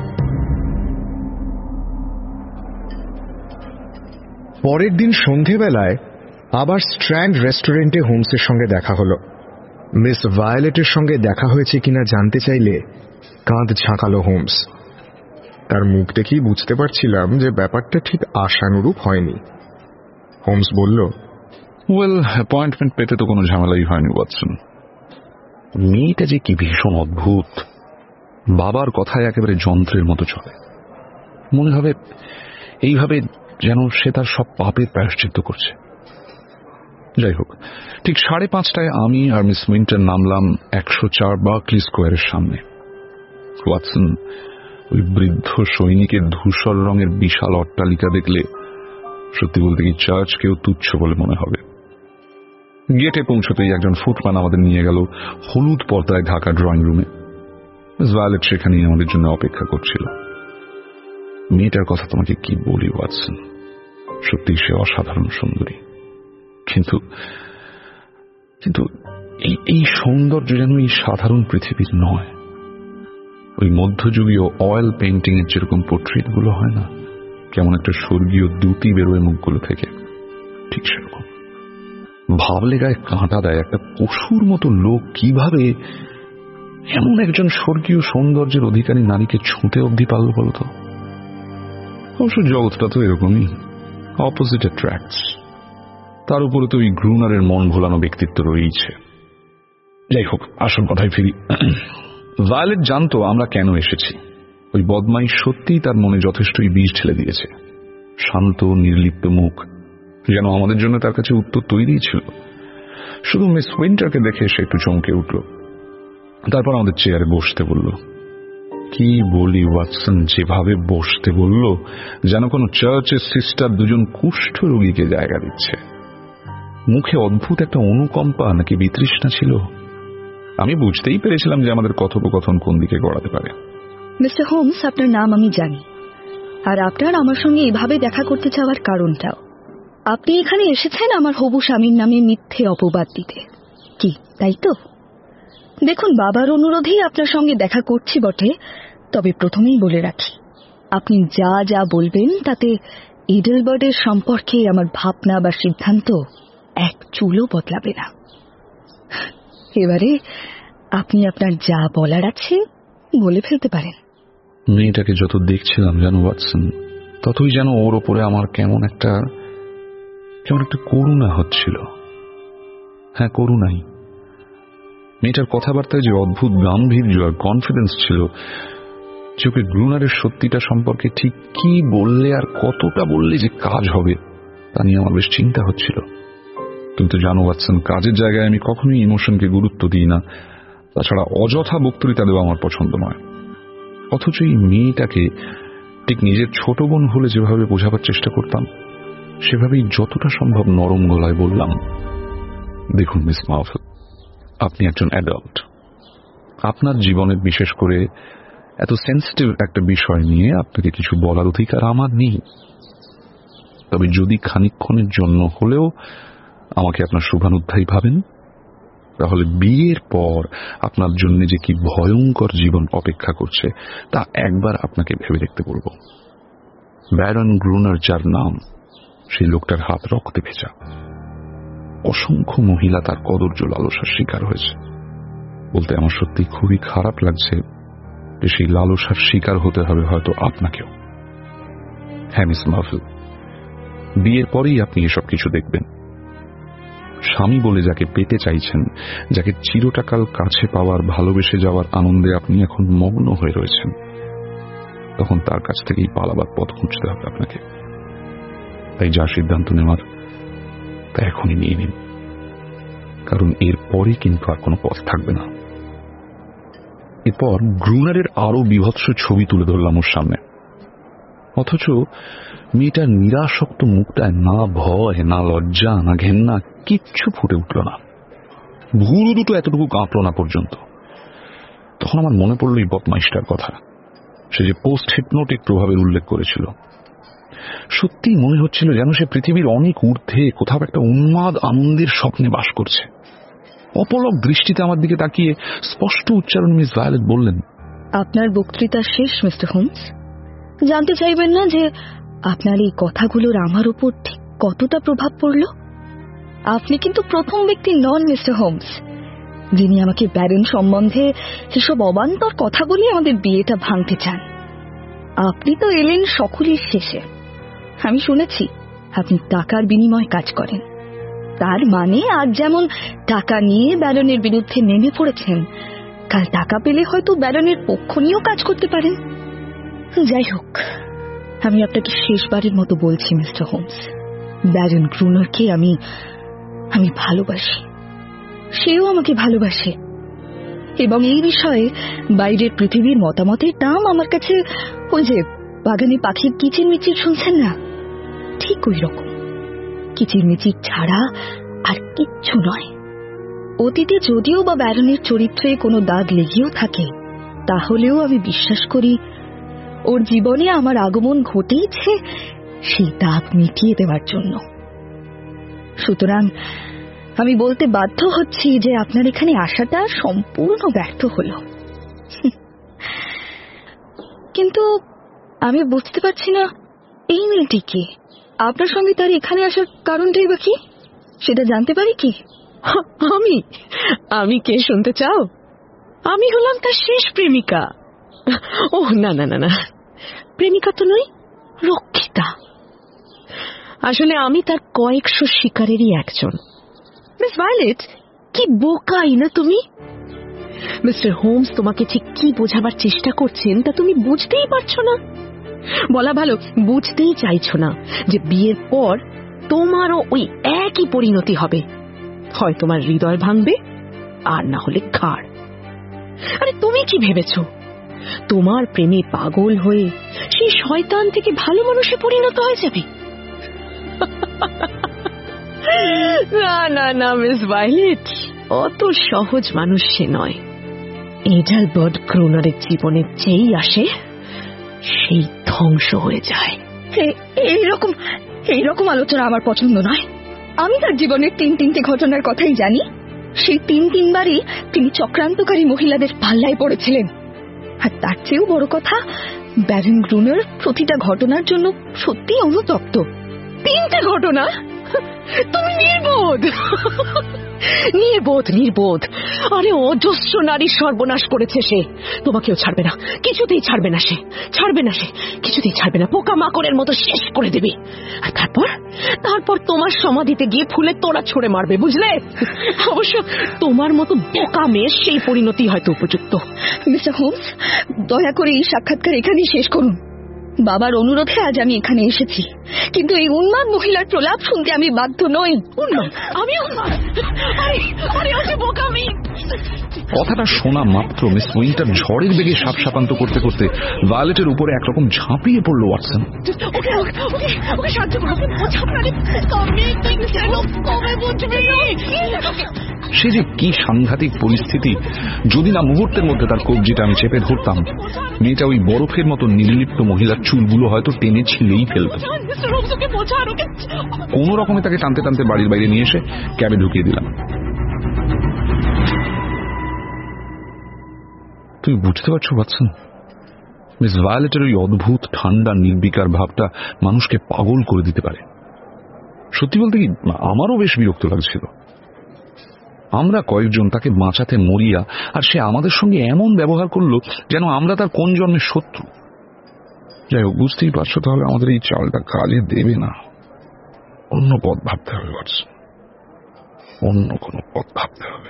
পরের দিন সন্ধেবেলায় আবার স্ট্র্যান্ড রেস্টুরেন্টে হোমসের সঙ্গে দেখা হলো। মিস ভায়োলেটের সঙ্গে দেখা হয়েছে কিনা জানতে চাইলে কাঁধ ঝাঁকালো হোমস। তার মুখ দেখেই বুঝতে পারছিলাম যে ব্যাপারটা ঠিক আশানুরূপ হয়নি। হোমস বলল, ওয়েল, অ্যাপয়েন্টমেন্ট পেতে তো কোনো ঝামেলাই হয়নি ওয়াটসন। মেয়েটা যে কি ভীষণ অদ্ভুত। বাবার কথায় একেবারে যন্ত্রের মতো চলে। মনে হবে এইভাবে যেন সে তার সব পাপের প্রায়শ্চিত্ত করছে। যাই হোক, ঠিক 5:30টায় আমি আর মিস উইন্টার নামলাম 104 বার্কলি স্কোয়ারের সামনে। ওয়াটসন, ওই বৃদ্ধ সৈনিকের ধূসর রঙের বিশাল অট্টালিকা দেখলে সত্যি বলতে কি চার্চকেও তুচ্ছ বলে মনে হবে। গেটে পৌঁছতেই একজন ফুটম্যান আমাদের নিয়ে গেল হলুদ পর্দায় ঢাকা ড্রয়িং রুমে। মিস ভায়োলেট সেখানেই আমাদের জন্য অপেক্ষা করছিল। মেয়েটার কথা তোমাকে কি বলি ওয়াটসন, সত্যি সে অসাধারণ সুন্দরী। কিন্তু এই সৌন্দর্য যেন এই সাধারণ পৃথিবীর নয়। ওই মধ্যযুগীয় অয়েল পেইন্টিং এর যেরকম পোর্ট্রেট গুলো হয় না, কেমন একটা স্বর্গীয় দ্যুতি বেরোয় মুখগুলো থেকে, ঠিক সেরকম। ভাবলে গায়ে কাঁটা দেয়, একটা পশুর মতো লোক কিভাবে এমন একজন স্বর্গীয় সৌন্দর্যের অধিকারী নারীকে ছুঁতে অবধি পারল বলতো। অবশ্য জগৎটা তো এরকমই, অপোজিট অ্যাট্রাক্টস। তার উপরে তো ওই গ্রুনারের মন ভোলানো ব্যক্তিত্ব রয়েছে। যাই হোক, আসল কথায় ফিরি। ভায়োলেট জানতো আমরা কেন এসেছি। ওই বদমাইশ সত্যিই তার মনে যথেষ্টই বীজ ঢেলে দিয়েছে। শান্ত নির্লিপ্ত মুখ, যেন আমাদের জন্য তার কাছে উত্তর তৈরি ছিল। শুধু মিস উইন্টারকে দেখে সে একটু চমকে উঠল। তারপর আমাদের চেয়ারে বসতে বলল। কি বলি ওয়াটসন, যেভাবে বসতে বলল যেন কোনো চার্চের সিস্টার দুজন কুষ্ঠ রোগীকে জায়গা দিচ্ছে। মুখে অদ্ভুত একটা অনুকম্পা নাকি বিতৃষ্ণা ছিল। আমি বুঝতেই পেরেছিলাম যে আমাদের কথোপকথন কোন দিকে গড়াতে পারে। মিস্টার হোমস, আপনার নাম আমি জানি, আর আপনার আমার সঙ্গে এভাবে দেখা করতে চাওয়ার কারণটাও। আপনি এখানে এসেছেন আমার হবু স্বামীর নামে মিথ্যে অপবাদ দিতে, কি তাই তো? দেখুন, বাবার অনুরোধেই আপনার সঙ্গে দেখা করছি বটে, তবে প্রথমেই বলে রাখি, আপনি যা যা বলবেন তাতে এডেলবার্ডের সম্পর্কে আমার ভাবনা বা সিদ্ধান্ত এক চুলও বদলাবে না। এবারে আপনি আপনার যা বলার আছে বলে ফেলতে পারেন। মেয়েটাকে যত দেখছিলাম জানো ওয়াটসন, ততই যেন ওর ওপরে আমার কেমন একটা করুণা হচ্ছিল। হ্যাঁ, করুণাই। মেয়েটার কথাবার্তায় যে অদ্ভুত গাম্ভীর্য আর কনফিডেন্স ছিল, যে ওকে গ্রুনারের সত্যিটা সম্পর্কে ঠিক কি বললে আর কতটা বললে যে কাজ হবে তা নিয়ে আমার বেশ চিন্তা হচ্ছিল। কিন্তু জানো ওয়াটসন, কাজের জায়গায় আমি কখনোই ইমোশনকে গুরুত্ব দিই না। তাছাড়া অযথা বক্তৃতা দেওয়া আমার পছন্দ নয়। অথচ এই মেয়েটাকে ঠিক নিজের ছোট বোন হলে যেভাবে বোঝাবার চেষ্টা করতাম, সেভাবেই যতটা সম্ভব নরম গলায় বললাম, দেখুন মিস মার্ভেল, আপনি একজন অ্যাডাল্ট। আপনার জীবনের বিশেষ করে এত সেন্সিটিভ একটা বিষয় নিয়ে আপনাকে কিছু বলার অধিকার আমার নেই। তবে যদি খানিকক্ষণের জন্য হলেও আমাকে আপনার শুভানুধ্যায়ী ভাবেন, তাহলে বিয়ের পর আপনার জন্য যে কি ভয়ঙ্কর জীবন অপেক্ষা করছে তা একবার আপনাকে ভেবে দেখতে বলবো। ব্যারন গ্রুনার যার নাম, সেই লোকটার হাত রক্তে ভেজা। অসংখ্য মহিলা তার কদর্য লালসার শিকার হয়েছে। বলতে আমার সত্যি খুবই খারাপ লাগছে যে সেই লালসার শিকার হতে হবে হয়তো আপনাকেও। হ্যাঁ মিস মার্ভেল, বিয়ের পরেই আপনি এসব কিছু দেখবেন। স্বামী বলে যাকে পেতে চাইছেন, যাকে চিরটাকাল কাছে পাওয়ার, ভালোবেসে যাওয়ার আনন্দে আপনি এখন মগ্ন হয়ে রয়েছেন, তখন তার কাছ থেকেই পালাবার পথ খুঁজতে হবে আপনাকে। তাই যা সিদ্ধান্ত নেওয়ার তা এখনই নিয়ে নিন, কারণ এর পরে কিন্তু আর কোনো পথ থাকবে না। এরপর গ্রুনারের আরো বিভৎস ছবি তুলে ধরলাম ওর সামনে। অথচ মেয়েটার নিরাসক্ত মুখটায় না ভয়, না লজ্জা, না ঘেন্না, কিচ্ছু ফুটে উঠল না। ভুরু দুটো এতটুকু কাঁপল না পর্যন্ত। তখন আমার মনে পড়ল এই বদমাইশটার কথা, সে যে পোস্ট হিপনোটিক প্রভাবের উল্লেখ করেছিল। সত্যি মনে হচ্ছিল যেন সে পৃথিবীর অনেক ঊর্ধ্বে কোথাও একটা উন্মাদ আনন্দের স্বপ্নে বাস করছে। অপলক দৃষ্টিতে আমার দিকে তাকিয়ে স্পষ্ট উচ্চারণ মিস ভায়োলেট বললেন, আপনার বক্তৃতা শেষ মিস্টার হোমস। জানতে চাইবেন না যে আপনার এই কথাগুলোর আমার উপর ঠিক কতটা প্রভাব পড়ল? আপনি কিন্তু প্রথম ব্যক্তি নন মিস্টার হোমস যিনি আমাকে ব্যারন সম্বন্ধে এসব অবান্তর কথা বলে আমাদের বিয়েটা ভাঙতে চান। আপনি তো এলেন সকলের শেষে। আমি শুনেছি আপনি টাকার বিনিময়ে কাজ করেন। তার মানে আজ যেমন টাকা নিয়ে ব্যারনের বিরুদ্ধে নেমে পড়েছেন, কাল টাকা পেলে হয়তো ব্যারনের পক্ষ নিয়েও কাজ করতে পারেন। যাই হোক, আমি আপনাকে শেষবারের মতো বলছি মিস্টার হোমস, ব্যারন গ্রুনারকে আমি ভালোবাসি, সেও আমাকে ভালোবাসে, এবং এই বিষয়ে বাইরের পৃথিবীর মতামতের দাম আমার কাছে ওই যে বাগানে পাখির কিচিরমিচির শুনছেন না, ঠিক ওই রকম কিচিরমিচির ছাড়া আর কিচ্ছু নয়। অতীতে যদিও বা ব্যারনের চরিত্রে কোনো দাগ লেগেও থাকে, তাহলেও আমি বিশ্বাস করি ওর জীবনে আমার আগমন ঘটেছে সেই দাগ মিটিয়ে দেওয়ার জন্য। সুতরাং আমি বলতে বাধ্য হচ্ছি যে আপনার এখানে আসাটা সম্পূর্ণ ব্যর্থ হলো। কিন্তু আমি বুঝতে পারছি না এই মেয়েটি কি, আপনার সঙ্গে তার এখানে আসার কারণটাই বা কি, সেটা জানতে পারি কি? আমি কে শুনতে চাও? আমি হলাম তার শেষ প্রেমিকা। ও না না না না, প্রেমিকা তো নই, রক্ষিতা। আসলে আমি তার কয়েকশো শিকারেরই একজন। মিস ভায়োলেট, কি বোকাই না তুমি! মিস্টার হোমস তোমাকে ঠিক কি বোঝাবার চেষ্টা করছেন তা তুমি বুঝতেই পারছো না। বলা ভালো, বুঝতেই চাইছো না যে বিয়ের পর তোমারও ওই একই পরিণতি হবে, হয় তোমার হৃদয় ভাঙবে আর না হলে ঘাড়। আরে তুমি কি ভেবেছো তোমার প্রেমে পাগল হয়ে সেই শয়তান থেকে ভালো মানুষে পরিণত হয়ে যাবে? না না না মিস ভায়োলেট, অত সহজ মানুষ সে নয়। এডালবার্ট গ্রুনারের জীবনে যেই আসে সেই ধ্বংস হয়ে যায়। এইরকম আলোচনা আমার পছন্দ নয়। আমি তার জীবনের 3টি ঘটনার কথাই জানি। সেই 3বারই তিনি চক্রান্তকারী মহিলাদের পাল্লায় পড়েছিলেন। আর তার চেয়েও বড় কথা, ব্যারন গ্রুনার প্রতিটা ঘটনার জন্য সত্যিই অনুতপ্ত। 3টে ঘটনা? তুমি নির্বোধ, নির্বোধ, নির্বোধ। আরে অজস্র নারী সর্বনাশ করেছে সে। তোমাকেও ছাড়বে না, কিছুতেই ছাড়বে না সে, ছাড়বে না সে, কিছুতেই ছাড়বে না। পোকা মাকড়ের মতো শেষ করে দেবে। আর তারপর তোমার সমাধিতে গিয়ে ফুলের তোড়া ছড়ে মারবে, বুঝলে? অবশ্য তোমার মতো বোকা মেয়ের সেই পরিণতি হয়তো উপযুক্ত। মিস্টার হোমস, দয়া করে এই সাক্ষাৎকার এখানেই শেষ করুন। বাবার অনুরোধে আজ আমি এখানে এসেছি, কিন্তু এই উন্মাদ মহিলার প্রলাপ শুনতে আমি বাধ্য নই। আমি কথাটা শোনা মাত্র মিস উইন্টার ঝড়ের বেগে সাপসাপান্ত করতে করতে ভায়োলেটের উপরে একরকম ঝাঁপিয়ে পড়ল ওয়াটসন। সে যে কি সাংঘাতিক পরিস্থিতি, যদি না মুহূর্তের মধ্যে তার কবজিটা আমি চেপে ধরতাম, মেয়েটা ওই বরফের মতো নির্লিপ্ত মহিলার চুলগুলো হয়তো টেনে ছিঁড়েই ফেলত। কোন রকমে তাকে টানতে টানতে বাড়ির বাইরে নিয়ে এসে ক্যাবে ঢুকিয়ে দিলাম। তুমি বুঝতে পারছো ওয়াটসন, মিস ভায়োলেটের ওই অদ্ভুত ঠান্ডা নির্বিকার ভাবটা মানুষকে পাগল করে দিতে পারে। সত্যি বলতে কি, আমারও বেশ বিরক্ত লাগছিল। আমরা কয়েকজন তাকে বাঁচাতে মরিয়া, আর সে আমাদের সঙ্গে এমন ব্যবহার করলো যেন আমরা তার কোন জন্মের শত্রু। যাই হোক, বুঝতেই পারছো তাহলে আমাদের এই চালটা কাজে দেবে না। অন্য পথ ভাবতে হবে ওয়াটসন, অন্য কোনো পথ ভাবতে হবে।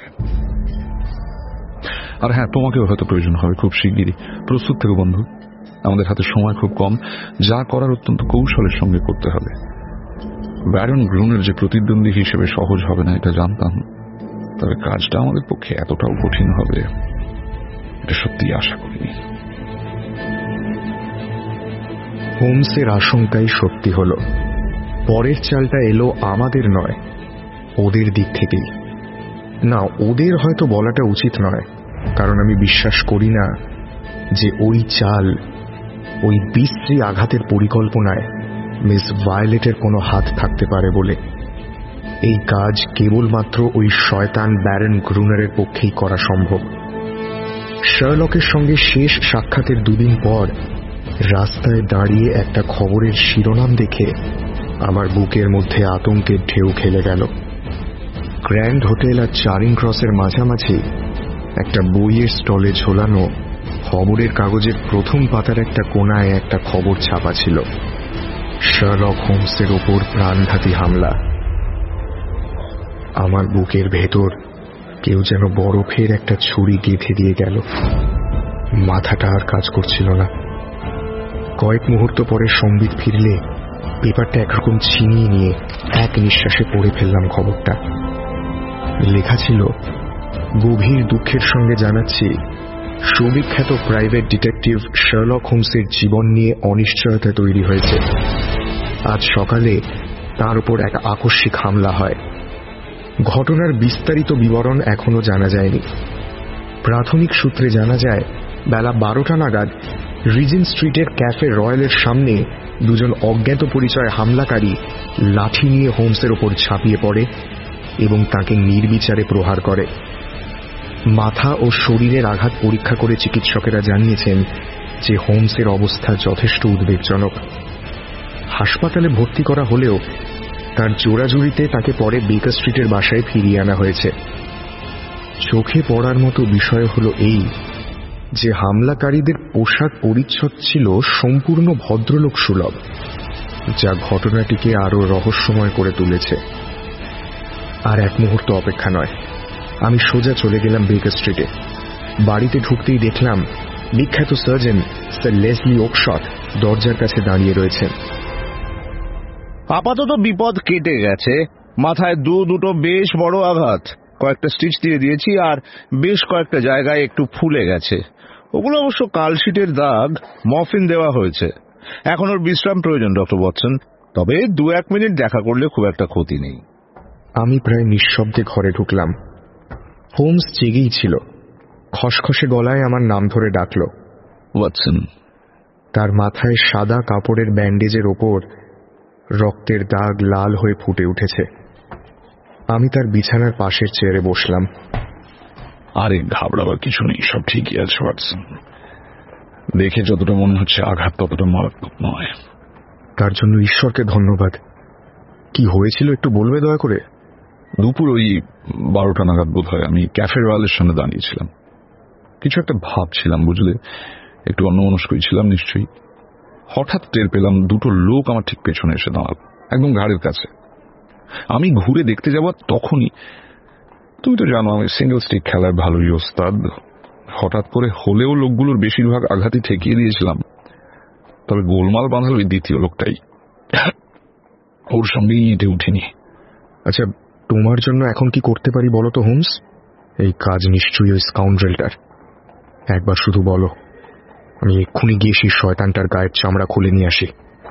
আর হ্যাঁ, তোমাকেও হয়তো প্রয়োজন হবে খুব শিগগিরই। প্রস্তুত থেকো বন্ধু, আমাদের হাতে সময় খুব কম। যা করার অত্যন্ত কৌশলের সঙ্গে করতে হবে। ব্যারন গ্রুনের যে প্রতিদ্বন্দ্বী হিসেবে সহজ হবে না এটা জানতাম, তবে কাজটা আমাদের পক্ষে এতটাও কঠিন হবে এটা সত্যি আশা করিনি। হোমসের আশঙ্কাই সত্যি হল। পরের চালটা এলো আমাদের নয়, ওদের দিক থেকেই। না, ওদের হয়তো বলাটা উচিত নয়, কারণ আমি বিশ্বাস করি না যে ওই চাল, ওই বিশ্রী আঘাতের পরিকল্পনায় মিস ভায়োলেটের কোনো হাত থাকতে পারে বলে। এই কাজ কেবলমাত্র ওই শয়তান ব্যারন গ্রুনারের পক্ষেই করা সম্ভব। শার্লকের সঙ্গে শেষ সাক্ষাতের 2 দিন পর রাস্তায় দাঁড়িয়ে একটা খবরের শিরোনাম দেখে আমার বুকের মধ্যে আতঙ্কের ঢেউ খেলে গেল। গ্র্যান্ড হোটেল আর চারিং ক্রসের মাঝামাঝি একটা বইয়ের স্টলে ঝোলানো খবরের কাগজের প্রথম পাতার একটা কোনায় একটা খবর ছাপা ছিল, শার্লক হোমসের ওপর প্রাণঘাতী হামলা। আমার বুকের ভেতর কেউ যেন বরফের একটা ছুরি গেঁথে দিয়ে গেল। মাথাটা আর কাজ করছিল না। কয়েক মুহূর্ত পরে সম্বিত ফিরলে পেপারটা একরকম ছিনিয়ে নিয়ে এক নিঃশ্বাসে পড়ে ফেললাম খবরটা। লেখা ছিল, গভীর দুঃখের সঙ্গে জানাচ্ছি, সুবিখ্যাত প্রাইভেট ডিটেকটিভ শার্লক হোমসের জীবন নিয়ে অনিশ্চয়তা তৈরি হয়েছে। আজ সকালে তার উপর এক আকস্মিক হামলা হয়। ঘটনার বিস্তারিত বিবরণ এখনো জানা যায়নি। প্রাথমিক সূত্রে জানা যায়, বেলা 12টা নাগাদ রিজেন্ট স্ট্রিটের ক্যাফে রয়্যালের সামনে 2 জন অজ্ঞাত পরিচয় হামলাকারী লাঠি নিয়ে হোমসের ওপর ঝাঁপিয়ে পড়ে এবং তাকে নির্বিচারে প্রহার করে। মাথা ও শরীরের আঘাত পরীক্ষা করে চিকিৎসকেরা জানিয়েছেন যে হোমসের অবস্থা যথেষ্ট উদ্বেগজনক। হাসপাতালে ভর্তি করা হলেও তার জোরাজুরিতে তাকে পরে বেকার স্ট্রিটের বাসায় ফিরিয়ে আনা হয়েছে। চোখে পড়ার মতো বিষয় হল এই যে হামলাকারীদের পোশাক পরিচ্ছদ ছিল সম্পূর্ণ ভদ্রলোক সুলভ, যা ঘটনাটিকে আরো রহস্যময় করে তুলেছে। আর এক মুহূর্ত অপেক্ষা নয়, আমি সোজা চলে গেলাম বেকার স্ট্রিটে। বাড়িতে ঢুকতেই দেখলাম বিখ্যাত সার্জন স্যার লেসলি ওকশট দরজার কাছে দাঁড়িয়ে রয়েছেন। আপাতত বিপদ কেটে গেছে। মাথায় দুটো বেশ বড় আঘাত, কয়েকটা স্টিচ দিয়ে দিয়েছি, আর বেশ কয়েকটা জায়গায় একটু ফুলে গেছে। ওগুলো অবশ্য কালশিটের দাগ, মরফিন দেওয়া হয়েছে। এখন ওর বিশ্রাম প্রয়োজন ডক্টর ওয়াটসন, তবে 2-1 মিনিট দেখা করলে খুব একটা ক্ষতি নেই। আমি প্রায় নিঃশব্দে ঘরে ঢুকলাম। হোমস জেগেই ছিল। খসখসে গলায় আমার নাম ধরে ডাকল, ওয়াটসন। তার মাথায় সাদা কাপড়ের ব্যান্ডেজের ওপর রক্তের দাগ লাল হয়ে ফুটে উঠেছে। আমি তার বিছানার পাশের চেয়ারে বসলাম। আরে ঘাবড়াবার কিছু নেই, সব ঠিকই আছে ওয়াটসন। দেখে যতটা মনে হচ্ছে আঘাত ততটা মারাত্মক নয়। তার জন্য ঈশ্বরকে ধন্যবাদ। কি হয়েছিল একটু বলবে দয়া করে? দুপুর ওই 12টা নাগাদ বোধ হয় আমি ক্যাফে রয়্যালের সামনে দাঁড়িয়েছিলাম। কিছু একটা ভাবছিলাম, বুঝলে, একটু অন্যমনস্কই ছিলাম নিশ্চয়ই। হঠাৎ টের পেলাম 2টো লোক আমার ঠিক পেছনে এসে দাঁড়াল, একদম ঘাড়ের কাছে। আমি ঘুরে দেখতে যাওয়ার তখনই, তুমি তো জানো আমি সিঙ্গেল স্টিক খেলায় ভালোই ওস্তাদ, হঠাৎ করে হলেও লোকগুলোর বেশিরভাগ আঘাতই ঠেকিয়ে দিয়েছিলাম। তবে গোলমাল বাঁধাল ওই দ্বিতীয় লোকটাই, ওর সঙ্গেই এঁটে উঠিনি। আচ্ছা, তোমার জন্য এখন কি করতে পারি বলো তো হোমস? এই কাজ নিশ্চয়ই ওই স্কাউন্ড্রেলটার। একবার শুধু বলো, আমি এক্ষুনি গিয়ে সেই শয়তানটার গায়ের চামড়া খুলে নিয়ে আসি।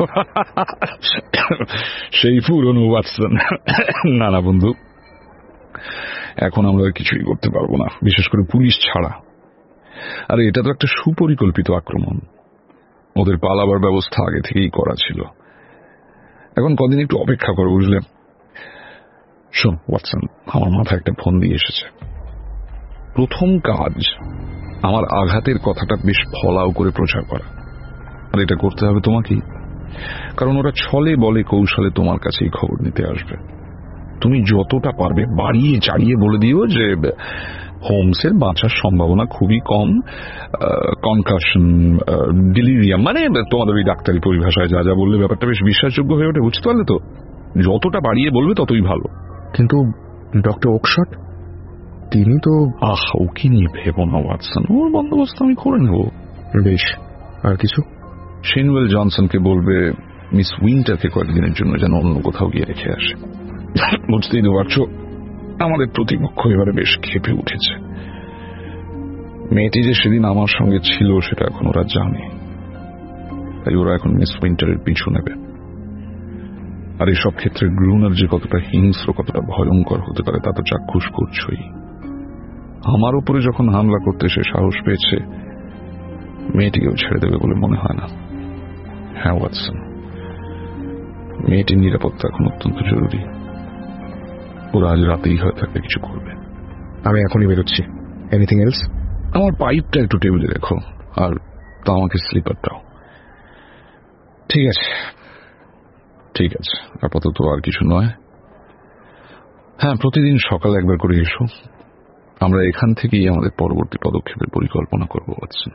সেই পুরনো ওয়াটসন। না না বন্ধু, এখন আমরা কিছুই করতে পারবো না, বিশেষ করে পুলিশ ছাড়া। আরে এটা তো একটা সুপরিকল্পিত আক্রমণ, ওদের পালাবার ব্যবস্থা আগে থেকেই করা ছিল। এখন কদিন একটু অপেক্ষা করো, বুঝলে। শোন ওয়াটসন, আমার মাথায় একটা ফোন দিয়ে এসেছে। প্রথম কাজ আমার আঘাতের কথাটা বেশ ফলাও করে প্রচার করা, আর এটা করতে হবে তোমাকেই, কারণ ওরা ছলে বলে কৌশলে তোমার কাছেই খবর নিতে আসবে। তুমি যতটা পারবে বাড়িয়ে চাড়িয়ে বলে দিও যে হোমসের বাঁচার সম্ভাবনা খুবই কম, কনকাশন, ডিলিরিয়াম, মানে তোমাদের ওই ডাক্তারি পরিভাষায় যা যা বললে ব্যাপারটা বেশ বিশ্বাসযোগ্য হয়ে ওঠে, বুঝতে পারলে তো? যতটা বাড়িয়ে বলবে ততই ভালো। কিন্তু ডক্টর ওকশট, তিনি তো... ওকে নিয়ে ভেবো না ওয়াটসন, ওর বন্দোবস্ত আমি করে নেব। বেশ, আর কিছু? শেনওয়েল জনসনকে বলবে মিস উইন্টারকে কয়েকদিনের জন্য যেন অন্য কোথাও গিয়ে রেখে আসে। বুঝতেই তো পারছো, আমাদের প্রতিপক্ষ এবারে বেশ ক্ষেপে উঠেছে। মেয়েটি যে সেদিন আমার সঙ্গে ছিল সেটা এখন ওরা জানে, তাই ওরা এখন মিস উইন্টারের পিছু নেবে। আর এসব ক্ষেত্রে গ্রুনার যে কতটা হিংস্র, কতটা ভয়ঙ্কর হতে পারে তা তো চাক্ষুষ করছই। আমার উপরে যখন হামলা করতে সে সাহস পেয়েছে, মেয়েটিকেও ছেড়ে দেবে বলে মনে হয় না। হ্যাঁ ওয়াটসন, মেয়েটির নিরাপত্তা এখন অত্যন্ত জরুরি। ওরা আজ রাতেই হয়তো একটা কিছু করবে। আমি এখনই বেরোচ্ছি। Anything else? আমার পাইপটা একটু টেবিলে রেখো, আর তা আমাকে স্লিপারটাও। ঠিক আছে ঠিক আছে, আপাতত আর কিছু নয়। হ্যাঁ, প্রতিদিন সকালে একবার করে এসো, আমরা এখান থেকেই আমাদের পরবর্তী পদক্ষেপের পরিকল্পনা করব। ওয়াটসন,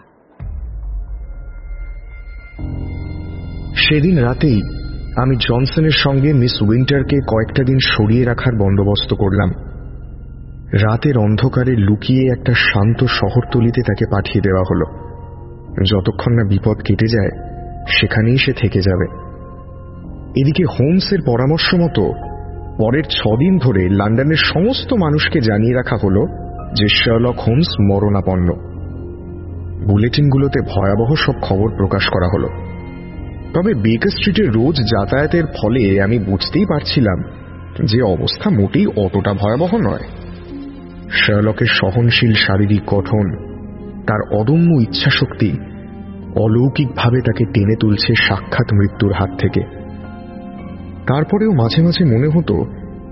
সেদিন রাতেই আমি জনসনের সঙ্গে মিস উইন্টারকে কয়েকটা দিন সরিয়ে রাখার বন্দোবস্ত করলাম। রাতের অন্ধকারে লুকিয়ে একটা শান্ত শহরতলিতে তাকে পাঠিয়ে দেওয়া হলো। যতক্ষণ না বিপদ কেটে যায় সেখানেই সে থেকে যাবে। এদিকে হোমসের পরামর্শ মতো পরের 6 দিন ধরে লন্ডনের সমস্ত মানুষকে জানিয়ে রাখা হলো যে শার্লক হোমস মরণাপন্ন। বুলেটিনগুলোতে ভয়াবহ সব খবর প্রকাশ করা হলো। তবে বেকার স্ট্রিটে রোজ যাতায়াতের ফলে আমি বুঝতেই পারছিলাম যে অবস্থা মোটেই অতটা ভয়াবহ নয়। শার্লকের সহনশীল শারীরিক গঠন, তার অদম্য ইচ্ছাশক্তি অলৌকিকভাবে তাকে টেনে তুলছে সাক্ষাৎ মৃত্যুর হাত থেকে। তারপরেও মাঝে মাঝে মনে হতো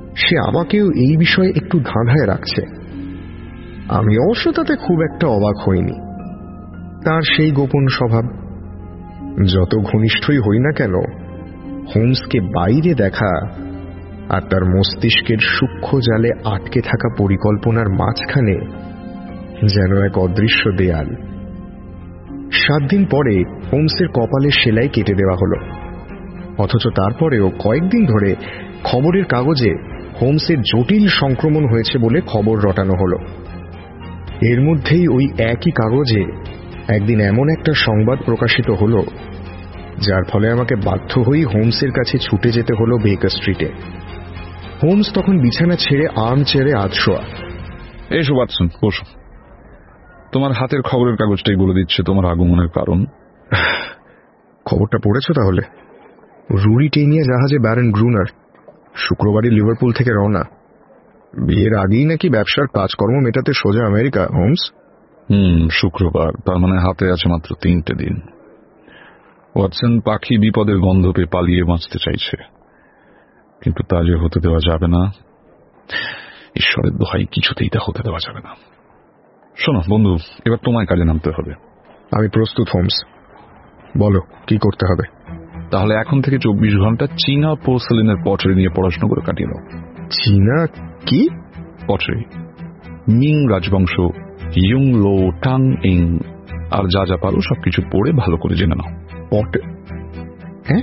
সে আমাকেও এই বিষয়ে একটু ধাঁধায় রাখছে। আমি অবশ্য তাতে খুব একটা অবাক হইনি। তার সেই গোপন স্বভাব। যত ঘনিষ্ঠই হই না কেন, হোমসকে বাইরে দেখা আর তার মস্তিষ্কের সূক্ষ্ম জালে আটকে থাকা পরিকল্পনার মাঝখানে যেন এক অদৃশ্য দেয়াল। 7 দিন পরে হোমসের কপালের সেলাই কেটে দেওয়া হলো, অথচ তারপরেও কয়েকদিন ধরে খবরের কাগজে হোমসের জটিল সংক্রমণ হয়েছে বলে খবর রটানো হলো। এর মধ্যেই ওই একই কাগজে একদিন এমন একটা সংবাদ প্রকাশিত হলো যার ফলে আমাকে বাধ্য হয়েই হোমসের কাছে ছুটে যেতে হলো বেকার স্ট্রিটে। হোমস তখন বিছানা ছেড়ে আর্ম চেয়ারে আধশোয়া। এসো ওয়াটসন, বসো। তোমার হাতের খবরের কাগজটাই বলে দিচ্ছে তোমার আগমনের কারণ। খবরটা পড়েছো তাহলে? রুরিটেনিয়া জাহাজে ব্যারন গ্রুনার শুক্রবারই লিভারপুল থেকে রওনা। বিয়ের আগেই নাকি ব্যবসার কাজকর্ম মেটাতে সোজা আমেরিকা। হোমস, শুক্রবার, তার মানে হাতে আছে মাত্র 3টে দিন। ওয়াটসন, পাখি বিপদের গন্ধ পেয়ে পালিয়ে বাঁচতে চাইছে, কিন্তু তা যে হতে দেওয়া যাবে না। ঈশ্বরের দোহাই, কিছুতেই তা হতে দেওয়া যাবে না। শোনো বন্ধু, এবার তোমায় কাজে নামতে হবে। আমি প্রস্তুত হোমস, বলো কি করতে হবে। তাহলে এখন থেকে 24 ঘন্টা চীনা পোর্সেলিনের পটারি নিয়ে পড়াশোনা করে কাটিয়ে দাও। চীনা কি পটারি? মিং রাজবংশ, ইয়ং লো টাং ইং, আর যা যা পারো সবকিছু পড়ে ভালো করে জেনে নাও। হ্যাঁ,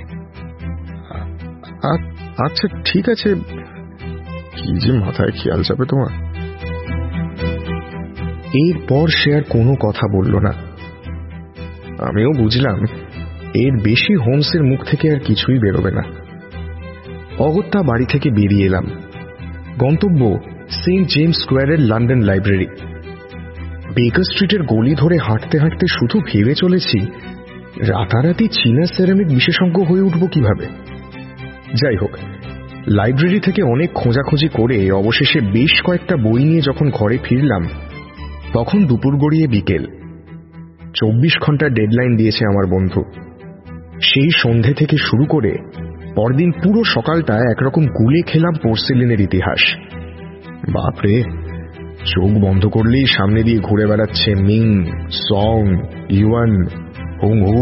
আচ্ছা ঠিক আছে। কি যে মাথায় খেয়াল যাবে তোমার। এরপর সে আর কোনো কথা বলল না। আমিও বুঝলাম এর বেশি হোমসের মুখ থেকে আর কিছুই বেরোবে না। অগত্যা বাড়ি থেকে বেরিয়ে এলাম। গন্তব্য সেন্ট জেমস স্কোয়ারের লন্ডন লাইব্রেরি। বেকার স্ট্রিটের গলি ধরে হাঁটতে হাঁটতে শুধু ভেবে চলেছি রাতারাতি চীনা সেরামিক বিশেষজ্ঞ হয়ে উঠব কিভাবে। যাই হোক, লাইব্রেরি থেকে অনেক খোঁজাখুঁজি করে অবশেষে বেশ কয়েকটা বই নিয়ে যখন ঘরে ফিরলাম, তখন দুপুর গড়িয়ে বিকেল। 24 ঘন্টার ডেডলাইন দিয়েছে আমার বন্ধু। সেই সন্ধে থেকে শুরু করে পরদিন পুরো সকালটা একরকম গুলে খেলাম পোর্সেলিনের ইতিহাস। বাপরে, চোখ বন্ধ করলেই সামনে দিয়ে ঘুরে বেড়াচ্ছে মিং, সং, ইউয়ান, হোংহু।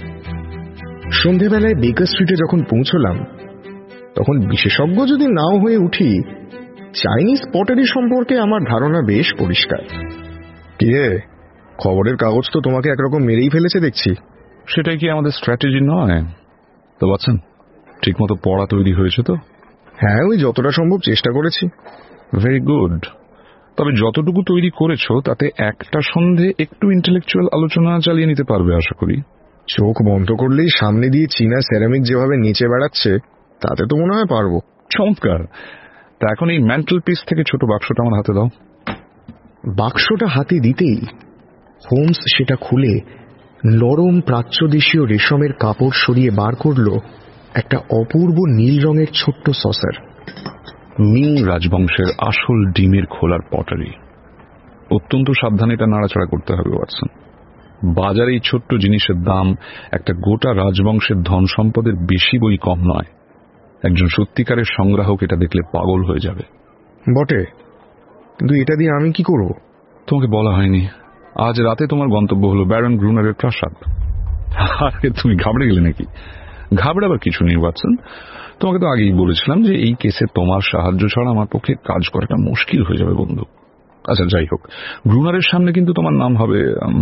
সন্ধেবেলায় বেকার স্ট্রিটে যখন পৌঁছলাম, তখন বিশেষজ্ঞ যদি নাও হয়ে উঠি, চাইনিজ পটারি সম্পর্কে আমার ধারণা বেশ পরিষ্কার। কে, খবরের কাগজ তো তোমাকে একরকম মেরেই ফেলেছে দেখছি। সেটাই কি আমাদের স্ট্র্যাটেজি নয়? তো বাচ্চান, ঠিক মতো পড়া তৈরি হয়েছে তো? হ্যাঁ, ওই যতটা সম্ভব চেষ্টা করেছি। Very good. তবে যতটুকু তৈরি করেছো তাতে একটা সন্ধে একটু ইন্টেলেকচুয়াল আলোচনা চালিয়ে নিতে পারবে আশা করি। চোখ বন্ধ করলেই সামনে দিয়ে চীনা সেরামিক যেভাবে নিচে বেড়াচ্ছে, তাতে তো মনে হয় পারবো। চমৎকার। তা এখন এই ম্যান্টেল পিস থেকে ছোট বাক্সটা আমার হাতে দাও। বাক্সটা হাতে দিতেই হোমস সেটা খুলে নরম প্রাচ্যদেশীয় রেশমের কাপড় সরিয়ে বার করল একটা অপূর্ব নীল রঙের ছোট্ট সসার। মিং রাজবংশের আসল ডিমের খোলার পটারি। অত্যন্ত সাবধানে এটা নাড়াচাড়া করতে হবে ওয়াটসন। বাজারে এই ছোট্ট জিনিসের দাম একটা গোটা রাজবংশের ধন সম্পদের বেশি বই কম নয়। একজন সত্যিকারের সংগ্রাহক এটা দেখলে পাগল হয়ে যাবে। বটে, কিন্তু এটা দিয়ে আমি কি করব? তোমাকে বলা হয়নি, আজ রাতে তোমার গন্তব্য হলো ব্যারন গ্রুনারের প্রাসাদ। আরে তুমি ঘাবড়ে গেলে নাকি? ঘাবড়াবার কিছু নেই ওয়াটসন। তোমাকে তো আগেই বলেছিলাম যে এই কেসে তোমার সাহায্য ছাড়া আমার পক্ষে কাজ করাটা মুশকিল হয়ে যাবে বন্ধু। আচ্ছা যাই হোক, গ্রুনারের সামনে কিন্তু তোমার নাম হবে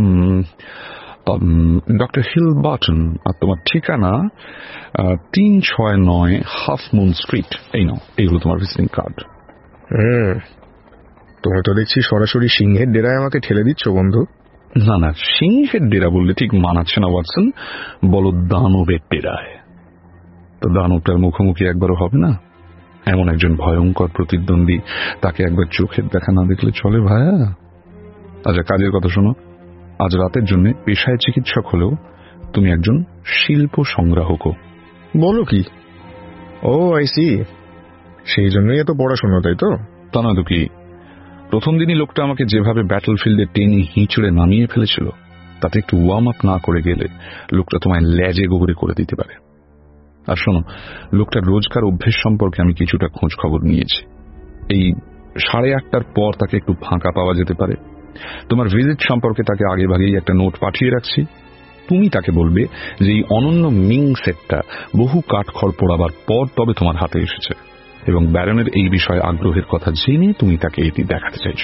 ডক্টর হিল বার্টন, আর তোমার ঠিকানা 369 হাফ মুন স্ট্রিট। এই নাও, এই হলো তোমার ভিজিটিং কার্ড। তুমি তো দেখছি সরাসরি সিংহের ডেরায় আমাকে ঠেলে দিচ্ছ বন্ধু। না না, সিংহের ডেরা বললে ঠিক মানাচ্ছে না ওয়াটসন, বলো দানবের ডেরায়। তো দানবটার মুখোমুখি একবারও হবে না? এমন একজন ভয়ঙ্কর প্রতিদ্বন্দ্বী, তাকে একবার চোখের দেখা না দেখলে চলে ভাইয়া? আচ্ছা কাজের কথা শোনো, আজ রাতের জন্য পেশায় চিকিৎসক হলেও তুমি একজন শিল্প সংগ্রাহকও। বলো কি? ও আই সি, সেই জন্যই এত পড়াশোনা, তাই তো? তা না তো কি। প্রথম দিনই লোকটা আমাকে যেভাবে ব্যাটলফিল্ডে টেনে হিঁচড়ে নামিয়ে ফেলেছিল, তাতে একটু ওয়ার্ম আপ না করে গেলে লোকটা তোমায় লেজে গোবরে করে দিতে পারে। আর শোনো, লোকটার রোজকার অভ্যেস সম্পর্কে আমি কিছুটা খোঁজ খবর নিয়েছি। এই 8:30টার পর তাকে একটু ফাঁকা পাওয়া যেতে পারে। তোমার ভিজিট সম্পর্কে তাকে আগে ভাগেই একটা নোট পাঠিয়ে রাখছি। তুমি তাকে বলবে যে এই অনন্য মিং সেটটা বহু কাঠখড় পোড়াবার পর তবে তোমার হাতে এসেছে, এবং ব্যারনের এই বিষয়ে আগ্রহের কথা জেনে তুমি তাকে এটি দেখাতে চাইছো।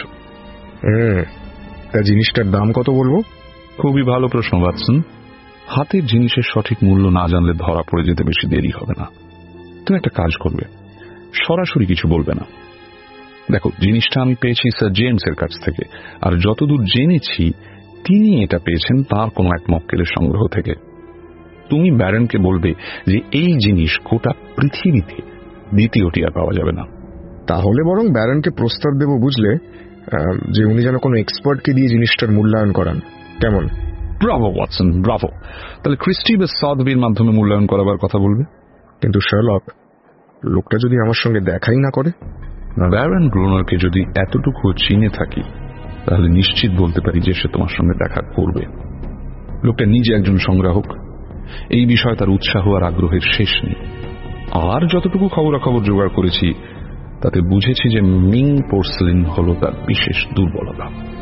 তা জিনিসটার দাম কত বলবো? খুবই ভালো প্রশ্ন বাটসন। হাতের জিনিসের সঠিক মূল্য না জানলে ধরা পড়ে যেতে বেশি দেরি হবে না। তুমি একটা কাজ করবে, সরাসরি কিছু বলবে না। দেখো, জিনিসটা আমি পেয়েছি স্যার জেমসের কাছ থেকে, আর যতদূর জেনেছি তিনি এটা পেয়েছেন তার কোনো এক মক্কেলের সংগ্রহ থেকে। তুমি ব্যারনকে বলবে যে এই জিনিস গোটা পৃথিবীতে দ্বিতীয়টি আর পাওয়া যাবে না। তাহলে বরং ব্যারনকে প্রস্তাব দেব, বুঝলে, যে উনি যেন কোনো এক্সপার্টকে দিয়ে জিনিসটার মূল্যায়ন করান। কেমন? Bravo Watson, bravo. তাহলে ক্রিস্টি বা সাদবির মাধ্যমে মূল্যায়ন করাবার কথা বলবে। কিন্তু শার্লক, লোকটা যদি আমার সঙ্গে দেখাই না করে? ব্যারন গ্রুনারকে যদি এতটুকু চিনে থাকি তাহলে নিশ্চিত বলতে পারি যে সে তোমার সঙ্গে দেখা করবে। লোকটা নিজে একজন সংগ্রাহক, এই বিষয়ে তার উৎসাহ আর আগ্রহের শেষ নেই। আর যতটুকু খবরাখবর জোগাড় করেছি তাতে বুঝেছি যে মিং পোর্সেলিন হল তার বিশেষ দুর্বলতা।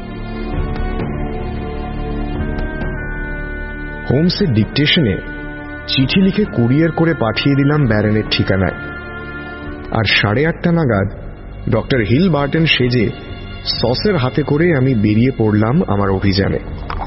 হোমসের ডিকটেশনে চিঠি লিখে কুরিয়ার করে পাঠিয়ে দিলাম ব্যারনের ঠিকানায়, আর 8:30 নাগাদ ডক্টর হিল বার্টন সেজে সসের হাতে করে আমি বেরিয়ে পড়লাম আমার অভিযানে।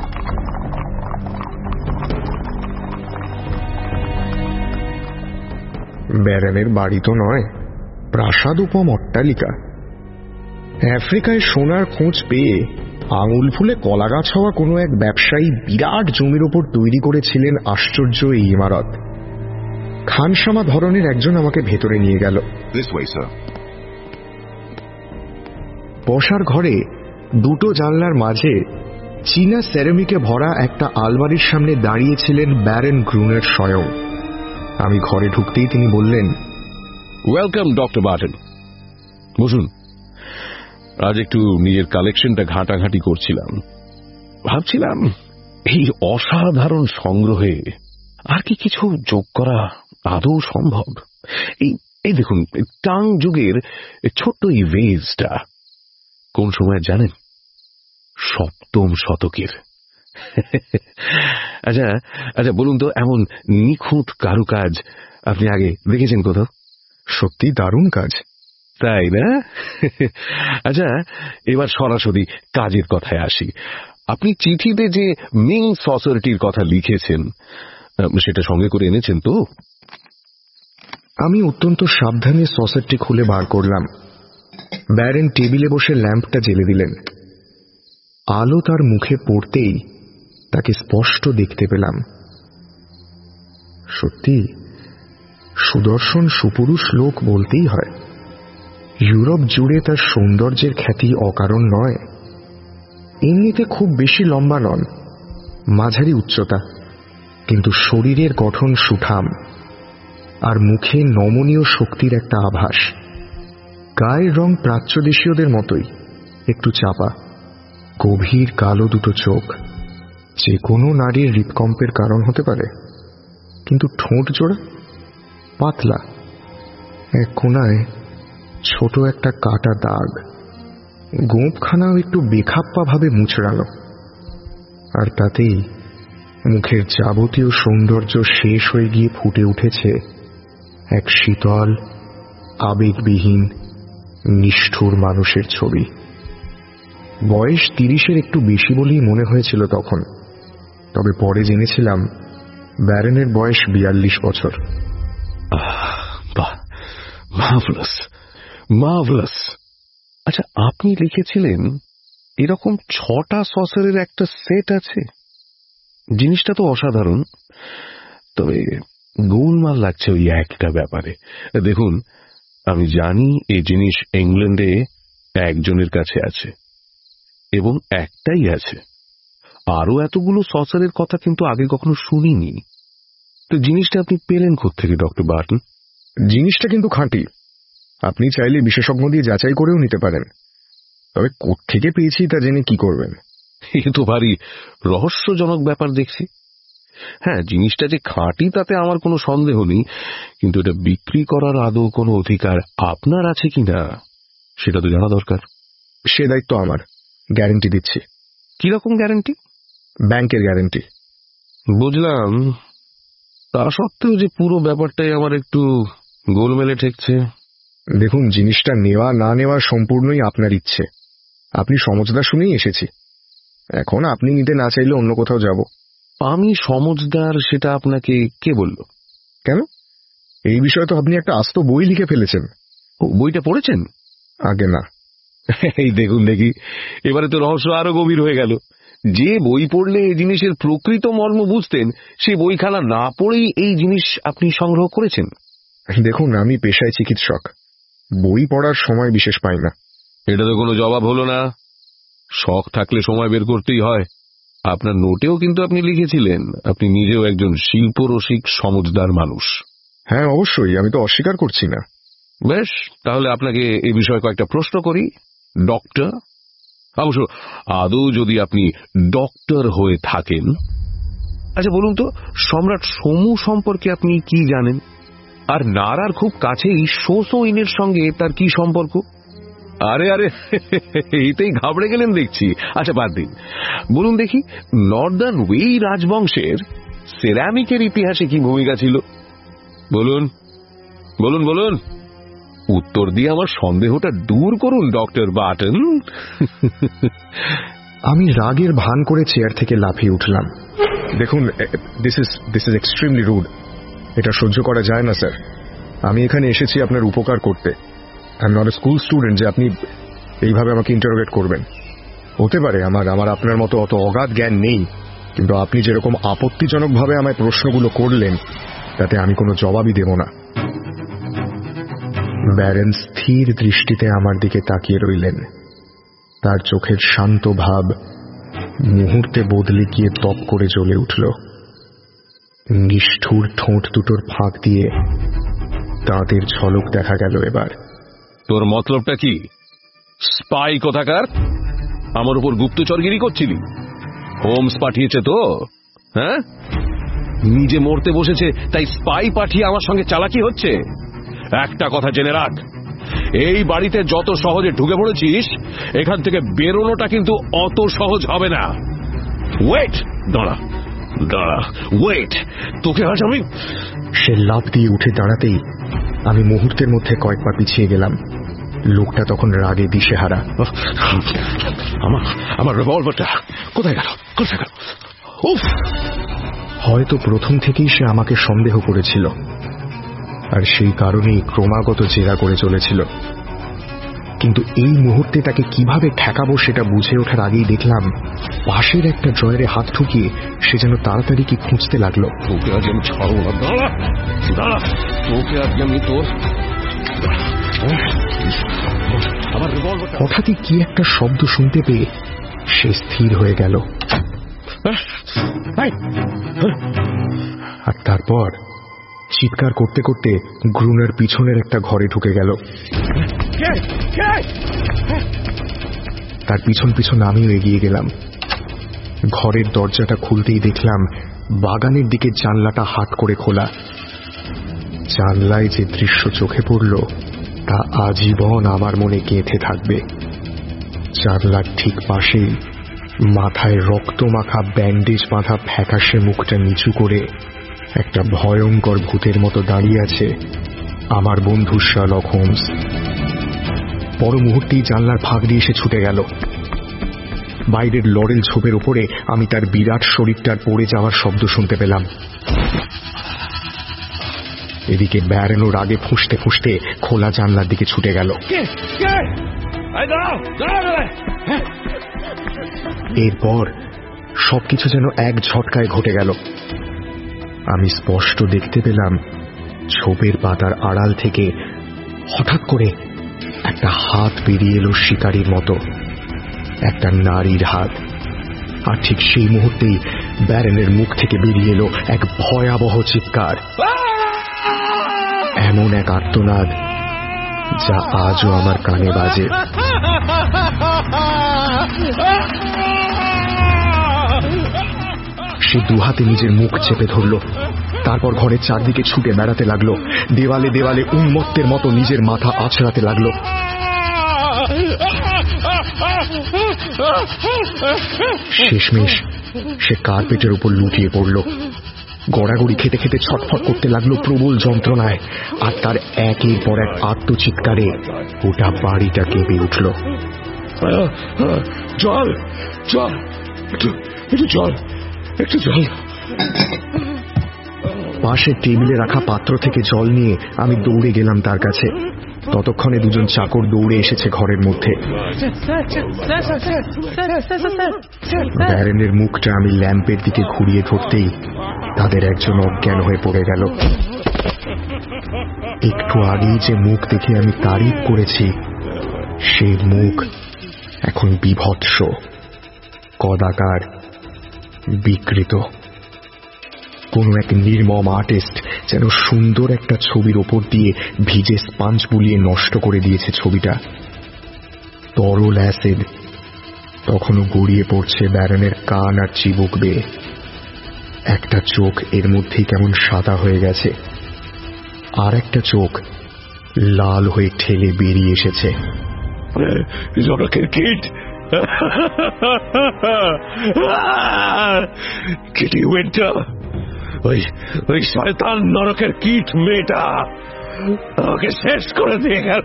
ব্যারনের বাড়ি তো নয়, প্রাসাদ উপম অট্টালিকা। আফ্রিকায় সোনার খোঁজ পেয়ে আঙুল ফুলে কলাগাছ হওয়া কোনো এক ব্যবসায়ী বিরাট জমির ওপর তৈরি করেছিলেন আশ্চর্য এই ইমারত। খানসামা ধরনের একজন আমাকে ভেতরে নিয়ে গেল। বসার ঘরে দুটো জানলার মাঝে চীনা সেরামিকে ভরা একটা আলমারির সামনে দাঁড়িয়েছিলেন ব্যারন গ্রুনার স্বয়ং। আমি ঘরে ঢুকতেই তিনি বললেন, ওয়েলকাম ডক্টর বার্টন, বসুন। আজ একটু নিজের কালেকশনটা ঘাঁটাঘাঁটি করছিলাম, ভাবছিলাম এই অসাধারণ সংগ্রহে আর কি কিছু যোগ করা আদৌ সম্ভব। এই দেখুন, টাং যুগের ছোট্ট এই ভেজটা কোন সময় জানেন? 7ম শতকের। আচ্ছা আচ্ছা, বলুন তো, এমন নিখুঁত কারুকাজ আপনি আগে দেখেছেন কোথাও? সত্যি দারুণ কাজ, তাই না? আচ্ছা, এবার সরাসরি কাজের কথায় আসি। আপনি চিঠিতে যে মিং সসারিটির কথা লিখেছেন সেটা সঙ্গে করে এনেছেন তো? আমি অত্যন্ত সাবধানে সসারটি খুলে বার করলাম। ব্যারন টেবিলে বসে ল্যাম্পটা জ্বেলে দিলেন। আলো তার মুখে পড়তেই তাকে স্পষ্ট দেখতে পেলাম। সত্যি সুদর্শন সুপুরুষ লোক বলতেই হয়। ইউরোপ জুড়ে তার সৌন্দর্যের খ্যাতি অকারণ নয়। এমনিতে খুব বেশি লম্বা নন, মাঝারি উচ্চতা, কিন্তু শরীরের গঠন সুঠাম, আর মুখে নমনীয় শক্তির একটা আভাস। গায়ের রং প্রাচ্যদেশীয়দের মতোই, একটু চাপা, গভীর কালো দুটো চোখ, যে কোনো নারীর হৃৎকম্পের কারণ হতে পারে। কিন্তু ঠোঁট জোড়া, পাতলা, এক কোনায় ছোট একটা কাটা দাগ, গোঁপখানাও একটু বেখাপ্পা ভাবে মুচড়ানো, আর তাতেই মুখের যাবতীয় সৌন্দর্য শেষ হয়ে গিয়ে ফুটে উঠেছে এক শীতল, আবেগবিহীন, নিষ্ঠুর মানুষের ছবি। বয়স 30-এর একটু বেশি বলেই মনে হয়েছিল তখন, তবে পরে জেনেছিলাম ব্যারনের বয়স 42 বছর। Marvellous, marvellous. আচ্ছা, আপনি লিখেছিলেন এরকম 6টা সসারের একটা সেট আছে। জিনিসটা তো অসাধারণ, তবে গোলমাল লাগছে ওই একটা ব্যাপারে। দেখুন, আমি জানি এই জিনিস ইংল্যান্ডে একজনের কাছে আছে, এবং একটাই আছে। আরো এতগুলো সসারের কথা কিন্তু আগে কখনো শুনিনি। তো জিনিসটা আপনি পেলেন কোত্থেকে ডক্টর বার্টন? জিনিসটা কিন্তু খাঁটি, আপনি চাইলে বিশেষজ্ঞ দিয়ে যাচাই করেও নিতে পারেন। তবে কোত্থেকে পেয়েছি তা জেনে কি করবেন? এ তো ভারী রহস্যজনক ব্যাপার দেখছি। হ্যাঁ, জিনিসটা যে খাঁটি তাতে আমার কোনো সন্দেহ নেই, কিন্তু এটা বিক্রি করার আদৌ কোনো অধিকার আপনার আছে কিনা সেটা তো জানা দরকার। সে দায়িত্ব আমার, গ্যারেন্টি দিচ্ছি। কিরকম গ্যারেন্টি? ব্যাংকের গ্যারেন্টি। বুঝলাম, তা সত্ত্বেও যে পুরো ব্যাপারটাই আমার একটু গোলমেলে ঠেকছে। দেখুন, জিনিসটা নেওয়া না নেওয়া সম্পূর্ণই আপনার ইচ্ছে। আপনি সমঝদার শুনেই এসেছি, এখন আপনি নিতে না চাইলে অন্য কোথাও যাব। আমি সমঝদার সেটা আপনাকে কে বলল? কেন? এই বিষয়ে তো আপনি একটা আস্ত বই লিখে ফেলেছেন। বইটা পড়েছেন? আগে না। এই দেখুন দেখি, এবারে তো রহস্য আরো গভীর হয়ে গেল। যে বই পড়লে এই জিনিসের প্রকৃত মর্ম বুঝতেন, সে বইখানা না পড়েই এই জিনিস আপনি সংগ্রহ করেছেন। দেখুন, আমি পেশায় চিকিৎসক, বই পড়ার সময় বিশেষ পাই না। এটা তো কোনো জবাব হলো না। শখ থাকলে সময় বের করতেই হয়। আপনার নোটেও কিন্তু আপনি লিখেছিলেন আপনি নিজেও একজন শিল্পরসিক সমঝদার মানুষ। হ্যাঁ অবশ্যই, আমি তো অস্বীকার করছি না। বেশ, তাহলে আপনাকে এই বিষয়ে কয়েকটা প্রশ্ন করি, ডক্টর। অবশ্য আদৌ যদি আপনি ডক্টর হয়ে থাকেন। আচ্ছা বলুন তো, সম্রাট সমু সম্পর্কে আপনি কি জানেন? আর নারার খুব কাছেই শোসইনের সঙ্গে তার কি সম্পর্ক? আরে আরে, এইতেই ঘাবড়ে গেলেন দেখছি। আচ্ছা বাদ দিন, বলুন দেখি, নর্দার্ন ওয়েই রাজবংশের সেরামিকের ইতিহাসে কি ভূমিকা ছিল? বলুন বলুন বলুন, উত্তর দিয়ে আমার সন্দেহটা দূর করুন ডক্টর বাটন। আমি রাগের ভান করে চেয়ার থেকে লাফিয়ে উঠলাম। দেখুন, দিস ইজ এক্সট্রিমলি রুড। এটা সহ্য করা যায় না স্যার। আমি এখানে এসেছি আপনার উপকার করতে। I am not a school student যে আপনি এইভাবে আমাকে ইন্টারোগেট করবেন। হতে পারে আমার আপনার মতো অত অগাধ জ্ঞান নেই, কিন্তু আপনি যেরকম আপত্তিজনকভাবে আমায় প্রশ্নগুলো করলেন, তাতে আমি কোনো জবাবই দেব না। ব্যারেন স্থির দৃষ্টিতে আমার দিকে তাকিয়ে রইলেন। তার চোখের শান্ত ভাব মুহূর্তে বদলে গিয়ে তপ করে জ্বলে উঠল। নিষ্ঠুর ঠোঁট দুটোর ফাঁক দিয়ে দাঁতের ঝলক দেখা গেল। এবার তোর মতলবটা কি? স্পাই কোথাকার? আমার উপর গুপ্তচরগিরি করছিলি? হোমস পাঠিয়েছে তো? হ্যাঁ, নিজে মরতে বসেছে তাই স্পাই পাঠিয়ে আমার সঙ্গে চালাকি হচ্ছে? একটা কথা জেনে রাখ, এই বাড়িতে যত সহজে ঢুকে পড়েছিস, এখান থেকে বেরোনোটা কিন্তু অত সহজ হবে না। ওয়েট, দাঁড়া দাঁড়া, ওয়েট, তোকে আজ আমি। সে লাফ দিয়ে উঠে দাঁড়াতেই আমি মুহূর্তের মধ্যে কয়েক পা পিছিয়ে গেলাম। লোকটা তখন রাগে দিশেহারা। আমার রিভলভারটা কোথায় গেল? কোথায় গেল? উফ! হয়তো প্রথম থেকেই সে আমাকে সন্দেহ করেছিল, আর সেই কারণেই ক্রমাগত জেরা করে চলেছিল। কিন্তু এই মুহূর্তে তাকে কিভাবে ঠেকাবো সেটা বুঝে ওঠার আগেই দেখলাম পাশের একটা ড্রয়ারে হাত ঠুকিয়ে সে যেন তাড়াতাড়ি কি খুঁজতে লাগলো। তোকে আজ আমি ছাড়বো না। দাঁড়া দাঁড়া, তোকে আজকে আমি তোর। হঠাৎই কি একটা শব্দ শুনতে পেয়ে সে স্থির হয়ে গেল, আর তারপর চিৎকার করতে করতে গ্রুনের পিছনের একটা ঘরে ঢুকে গেল। তার পিছন পিছন আমিও এগিয়ে গেলাম। ঘরের দরজাটা খুলতেই দেখলাম বাগানের দিকে জানলাটা হাট করে খোলা। জানলায় যে দৃশ্য চোখে পড়ল তা আজীবন আমার মনে গেঁথে থাকবে। জানলার ঠিক পাশেই মাথায় রক্তমাখা ব্যান্ডেজ বাঁধা ফ্যাকাশে মুখটা নিচু করে একটা ভয়ঙ্কর ভূতের মতো দাঁড়িয়ে আছে আমার বন্ধু শার্লক হোমস। পর মুহূর্তেই জানলার ফাঁক দিয়ে এসে ছুটে গেল। বাইরের লরেল ঝোপের ওপরে আমি তার বিরাট শরীরটার পড়ে যাওয়ার শব্দ শুনতে পেলাম। এদিকে ব্যারেনও রাগে ফুঁসতে ফুঁসতে খোলা জানলার দিকে ছুটে গেল। এরপর সবকিছু যেন এক ঝটকায় ঘটে গেল। আমি স্পষ্ট দেখতে পেলাম ঝোপের পাতার আড়াল থেকে হঠাৎ করে একটা হাত বেরিয়ে এলো শিকারীর মতো, একটা নারীর হাত। আর ঠিক সেই মুহূর্তেই ব্যারেনের মুখ থেকে বেরিয়ে এলো এক ভয়াবহ চিৎকার, এমন এক আর্তনাদ যা আজও আমার কানে বাজে। সে দুহাতে নিজের মুখ চেপে ধরল, তারপর ঘরের চারদিকে ছুটে বেড়াতে লাগলো, দেওয়ালে দেওয়ালে উন্মত্তের মতো নিজের মাথা আছড়াতে লাগলো। শেষমেশ সে কার্পেটের উপর লুটিয়ে পড়ল, গড়াগড়ি খেতে খেতে ছটফট করতে লাগলো প্রবল যন্ত্রণায়, আর তার একের পর এক আত্মচিৎকারে গোটা বাড়িটা কেঁপে উঠল। জল জল, একটু জল, একটু জল। পাশের টেবিলে রাখা পাত্র থেকে জল নিয়ে আমি দৌড়ে গেলাম তার কাছে। ততক্ষণে দুজন চাকর দৌড়ে এসেছে ঘরের মধ্যে। ব্যারেনের মুখটা আমি ল্যাম্পের দিকে ঘুরিয়ে ধরতেই তাদের একজন অজ্ঞান হয়ে পড়ে গেল। একটু আগেই যে মুখ দেখে আমি তারিফ করেছি, সেই মুখ এখন বিভৎস, কদাকার, বিকৃত। কোনো এক নির্মম আর্টিস্ট যেন সুন্দর একটা ছবির ওপর দিয়ে ভিজে স্পঞ্জ বুলিয়ে নষ্ট করে দিয়েছে ছবিটা। তরল অ্যাসিড তখনও গড়িয়ে পড়ছে ব্যারনের কান আর চিবুক বেয়ে। একটা চোখ এর মধ্যেই কেমন সাদা হয়ে গেছে, আর একটা চোখ লাল হয়ে ঠেলে বেরিয়ে এসেছে। জনকের কীট, কিটি উইন্টার, ওই শয়তান নরকের কীট মেয়েটা আমাকে শেষ করে দিয়ে গেল।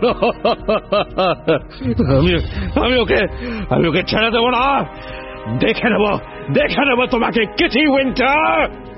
আমি ওকে ছেড়ে দেবো না। দেখে নেব তোমাকে, কিটি উইন্টার।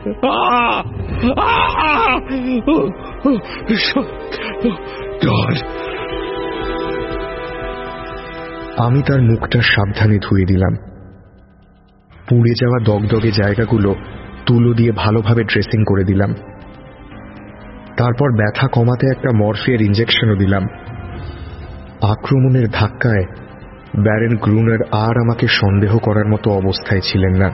আমি তার মুখটা সাবধানে ধুয়ে দিলাম। পুড়ে যাওয়া দগদগে জায়গাগুলো তুলো দিয়ে ভালোভাবে ড্রেসিং করে দিলাম। তারপর ব্যথা কমাতে একটা মরফিয়ার ইঞ্জেকশনও দিলাম। আক্রমণের ধাক্কায় ব্যারেন গ্রুনার আর আমাকে সন্দেহ করার মতো অবস্থায় ছিলেন না,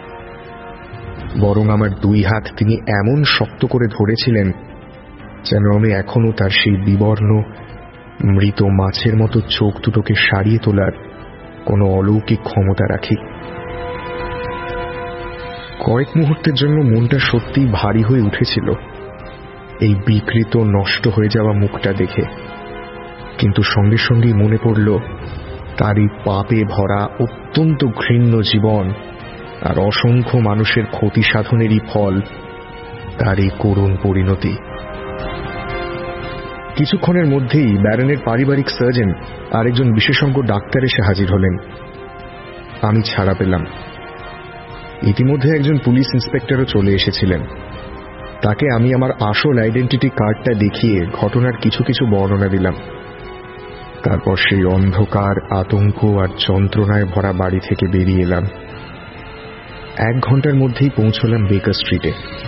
বরং আমার দুই হাত তিনি এমন শক্ত করে ধরেছিলেন যেন আমি এখনো তার সেই বিবর্ণ মৃত মাছের মতো চোখ দুটোকে সারিয়ে তোলার কোনো অলৌকিক ক্ষমতা রাখি। কয়েক মুহূর্তের জন্য মনটা সত্যিই ভারী হয়ে উঠেছিল এই বিকৃত নষ্ট হয়ে যাওয়া মুখটা দেখে, কিন্তু সঙ্গে সঙ্গেই মনে পড়ল তারই পাপে ভরা অত্যন্ত ঘৃণ্য জীবন আর অসংখ্য মানুষের ক্ষতি সাধনেরই ফল তার এই করুণ পরিণতি। কিছুক্ষণের মধ্যেই ব্যারনের পারিবারিক সার্জন আর একজন বিশেষজ্ঞ ডাক্তার এসে হাজির হলেন। আমি ছাড়া পেলাম। ইতিমধ্যে একজন পুলিশ ইন্সপেক্টরও চলে এসেছিলেন। তাকে আমি আমার আসল আইডেন্টিটি কার্ডটা দেখিয়ে ঘটনার কিছু কিছু বর্ণনা দিলাম। তারপর সেই অন্ধকার, আতঙ্ক আর যন্ত্রণায় ভরা বাড়ি থেকে বেরিয়ে এলাম। 1 ঘন্টার মধ্যেই পৌঁছলাম বেকার স্ট্রিটে।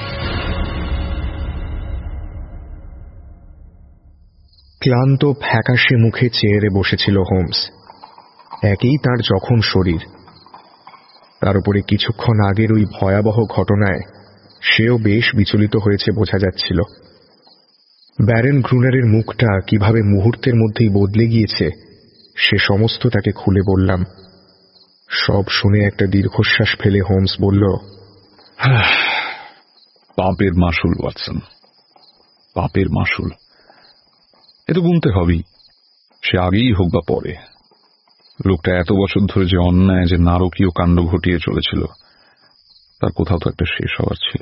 ক্লান্ত ফ্যাকাশে মুখে চেয়ারে বসেছিল হোমস। একেই তার জখম শরীর, তার উপরে কিছুক্ষণ আগের ওই ভয়াবহ ঘটনায় সেও বেশ বিচলিত হয়েছে বোঝা যাচ্ছিল। ব্যারেন গ্রুনারের মুখটা কিভাবে মুহূর্তের মধ্যেই বদলে গিয়েছে সে সমস্ত তাকে খুলে বললাম। সব শুনে একটা দীর্ঘশ্বাস ফেলে হোমস বলল, পাপের মাসুল ওয়াটসন, পাপের মাসুল। এ তো গুনতে হবেই, সে আগেই হোক বা পরে। লোকটা এত বছর ধরে যে অন্যায়, যে নারকীয় কাণ্ড ঘটিয়ে চলেছিল, তার কোথাও তো একটা শেষ হওয়ার ছিল।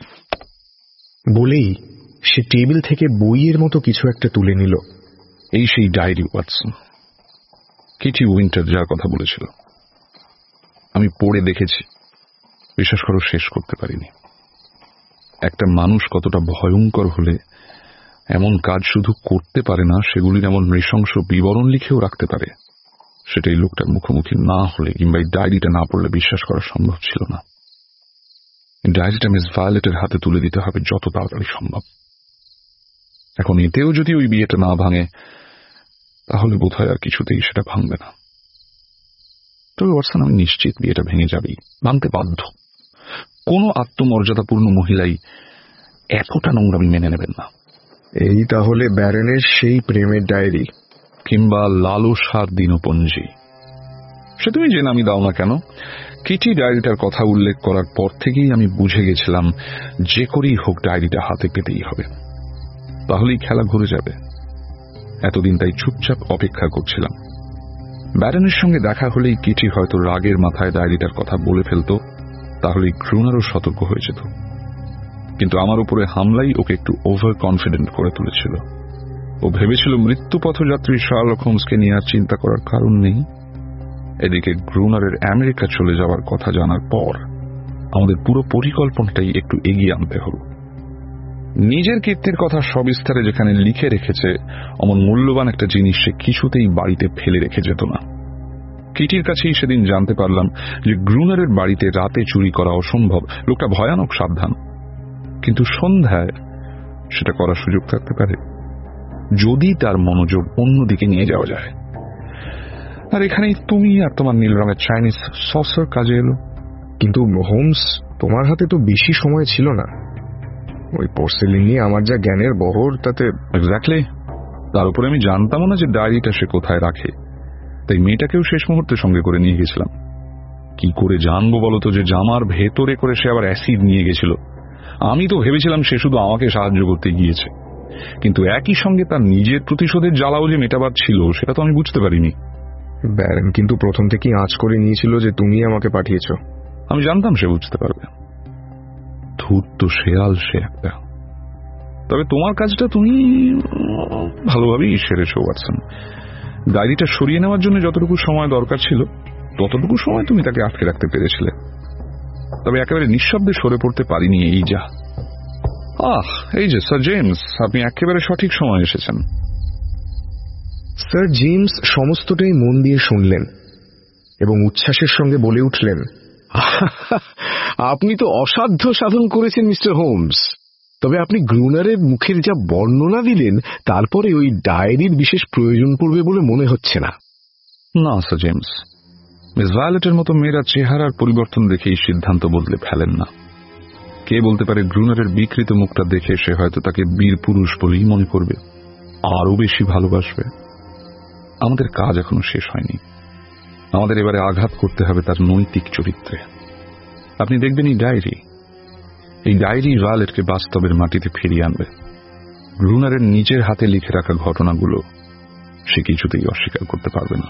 বলেই সে টেবিল থেকে বইয়ের মতো কিছু একটা তুলে নিল। এই সেই ডায়েরি ওয়াটসন, কিটি উইন্টার যার কথা বলেছিল। আমি পড়ে দেখেছি, বিশ্বাস করো শেষ করতে পারিনি। একটা মানুষ কতটা ভয়ঙ্কর হলে এমন কাজ শুধু করতে পারে না, সেগুলির এমন নৃশংস বিবরণ লিখেও রাখতে পারে, সেটাই লোকটার মুখোমুখি না হলে কিংবা এই ডায়েরিটা না পড়লে বিশ্বাস করা সম্ভব ছিল না। ডায়েরিটা মিস ভায়োলেটের হাতে তুলে দিতে হবে যত তাড়াতাড়ি সম্ভব। এখন এতেও যদি ওই বিয়েটা না ভাঙে, তাহলে বোধহয় আর কিছুতেই সেটা ভাঙবে না। তবে ওয়াটসন, আমি নিশ্চিত বিয়েটা ভেঙে যাবেই, ভাঙতে বাধ্য। কোনো আত্মমর্যাদাপূর্ণ মহিলাই এতটা নোংরামি মেনে নেবেন না। এই তাহলে ব্যারনের সেই প্রেমের ডায়েরি, কিংবা লালসার দিনপঞ্জি, সে তুমি যে নামই দাও না কেন, কিটি ডায়েরিটার কথা উল্লেখ করার পর থেকেই আমি বুঝে গেছিলাম যে করেই হোক ডায়েরিটা হাতে পেতেই হবে, তাহলেই খেলা ঘুরে যাবে। এতদিন তাই চুপচাপ অপেক্ষা করছিলাম। ব্যারনের সঙ্গে দেখা হলেই কিটি হয়তো রাগের মাথায় ডায়েরিটার কথা বলে ফেলত, তাহলেই গ্রুনারও সতর্ক হয়ে যেত। কিন্তু আমার উপরে হামলাই ওকে একটু ওভার কনফিডেন্ট করে তুলেছিল। ও ভেবেছিল মৃত্যু পথযাত্রী শার্লক হোমসকে নিয়ে আর চিন্তা করার কারণ নেই। এদিকে গ্রুনারের আমেরিকা চলে যাওয়ার কথা জানার পর আমাদের পুরো পরিকল্পনাটাই একটু এগিয়ে আনতে হল। নিজের কীর্তির কথা সবিস্তারে যেখানে লিখে রেখেছে, অমন মূল্যবান একটা জিনিস সে কিছুতেই বাড়িতে ফেলে রেখে যেত না। কিটির কাছেই সেদিন জানতে পারলাম যে গ্রুনারের বাড়িতে রাতে চুরি করা অসম্ভব, লোকটা ভয়ানক সাবধান। কিন্তু সন্ধ্যায় সেটা করার সুযোগ থাকতে পারে যদি তার মনোযোগ অন্যদিকে নিয়ে যাওয়া যায়। আর এখানেই তুমি আর তোমার নীল রঙের চাইনিজ সসার কাজে এলো। কিন্তু হোমস, তোমার হাতে তো বেশি সময় ছিল না। ওই পোর্সেলিন নিয়ে আমার যা জ্ঞানের বহর, তাতে এক্স্যাক্টলি। তার উপরে আমি জানতামও না যে ডায়েরিটা সে কোথায় রাখে, তাই মেয়েটাকেও শেষ মুহূর্তে সঙ্গে করে নিয়ে গেছিলাম। কি করে জানবো বলতো যে জামার ভেতরে করে সে আবার অ্যাসিড নিয়ে গেছিল? আমি তো ভেবেছিলাম সে শুধু আমাকে সাহায্য করতে গিয়েছে, কিন্তু একই সঙ্গে তার নিজের প্রতিশোধের জ্বালাও যে মেটাবার ছিল সেটা তো আমি বুঝতে পারিনি। ব্যারন কিন্তু প্রথম থেকেই আঁচ করে নিয়েছিল যে তুমি আমাকে পাঠিয়েছ। আমি জানতাম সে বুঝতে পারবে। ধূর্ত শেয়াল সে একটা। তবে তোমার কাজটা তুমি ভালোভাবেই সেরেছো ওয়াটসন। ডায়েরিটা সরিয়ে নেওয়ার জন্য যতটুকু সময় দরকার ছিল ততটুকু সময় তুমি তাকে আটকে রাখতে পেরেছিলে। তবে একেবারে নিঃশব্দে সরে পড়তে পারিনি, এই যা। এই যে স্যার জেমস, আপনি একেবারে সঠিক সময় এসেছেন। স্যার জেমস সমস্তটাই মন দিয়ে শুনলেন এবং উচ্ছ্বাসের সঙ্গে বলে উঠলেন, আপনি তো অসাধ্য সাধন করেছেন মিস্টার হোমস। তবে আপনি গ্রুনারের মুখের যা বর্ণনা দিলেন, তারপরে ওই ডায়েরির বিশেষ প্রয়োজন পড়বে বলে মনে হচ্ছে না। না স্যার জেমস, মিস ভায়োলেটের মতো মেয়েরা চেহারার পরিবর্তন দেখেই সিদ্ধান্ত বদলে ফেলেন না। কে বলতে পারে গ্রুনারের বিকৃত মুখটা দেখে সে হয়তো তাকে বীর পুরুষ বলেই মনে করবে, আরো বেশি ভালোবাসবে। আমাদের কাজ এখনো শেষ হয়নি। আমাদের এবারে আঘাত করতে হবে তার নৈতিক চরিত্রে। আপনি দেখবেন এই ডায়েরি ভায়োলেটকে বাস্তবের মাটিতে ফিরিয়ে আনবে। গ্রুনারের নিজের হাতে লিখে রাখা ঘটনাগুলো সে কিছুতেই অস্বীকার করতে পারবে না।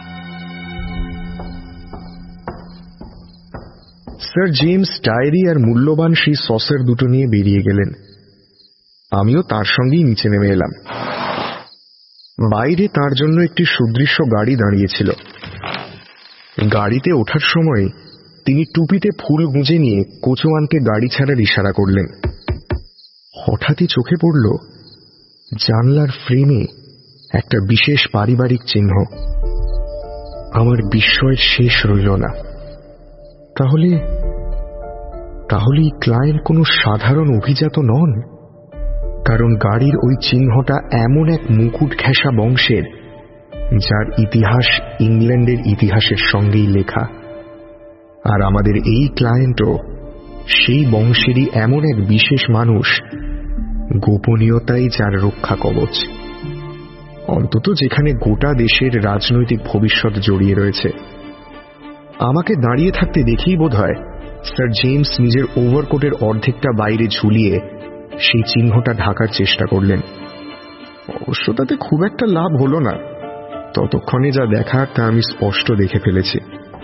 স্যার জেমস ডায়েরি আর মূল্যবান সেই সসের দুটো নিয়ে বেরিয়ে গেলেন। আমিও তার সঙ্গেই নিচে নেমে এলাম। বাইরে তার জন্য একটি সুদৃশ্য গাড়ি দাঁড়িয়েছিল। গাড়িতে ওঠার সময় তিনি টুপিতে ফুল গুঁজে নিয়ে কোচওয়ানকে গাড়ি ছাড়ার ইশারা করলেন। হঠাৎই চোখে পড়ল জানলার ফ্রেমে একটা বিশেষ পারিবারিক চিহ্ন। আমার বিস্ময়ের শেষ রইল না। তাহলে ক্লায়েন্ট কোনো সাধারণ অভিজাত নন, কারণ গাড়ির ওই চিহ্নটা এমন এক মুকুট ঘেঁষা বংশের যার ইতিহাস ইংল্যান্ডের ইতিহাসের সঙ্গেই লেখা। আর আমাদের এই ক্লায়েন্টও সেই বংশেরই এমন এক বিশেষ মানুষ, গোপনীয়তাই যার রক্ষা কবচ, অন্তত যেখানে গোটা দেশের রাজনৈতিক ভবিষ্যৎ জড়িয়ে রয়েছে। আমাকে দাঁড়িয়ে থাকতে দেখেই বোধহয় স্যার জেমস নিজের ওভারকোটের অর্ধেকটা বাইরে ঝুলিয়ে সেই চিহ্নটা ঢাকার চেষ্টা করলেন। অবশ্য তাতে খুব একটা লাভ হলো না। ততক্ষণে যা দেখার তা আমি স্পষ্ট দেখে ফেলেছি।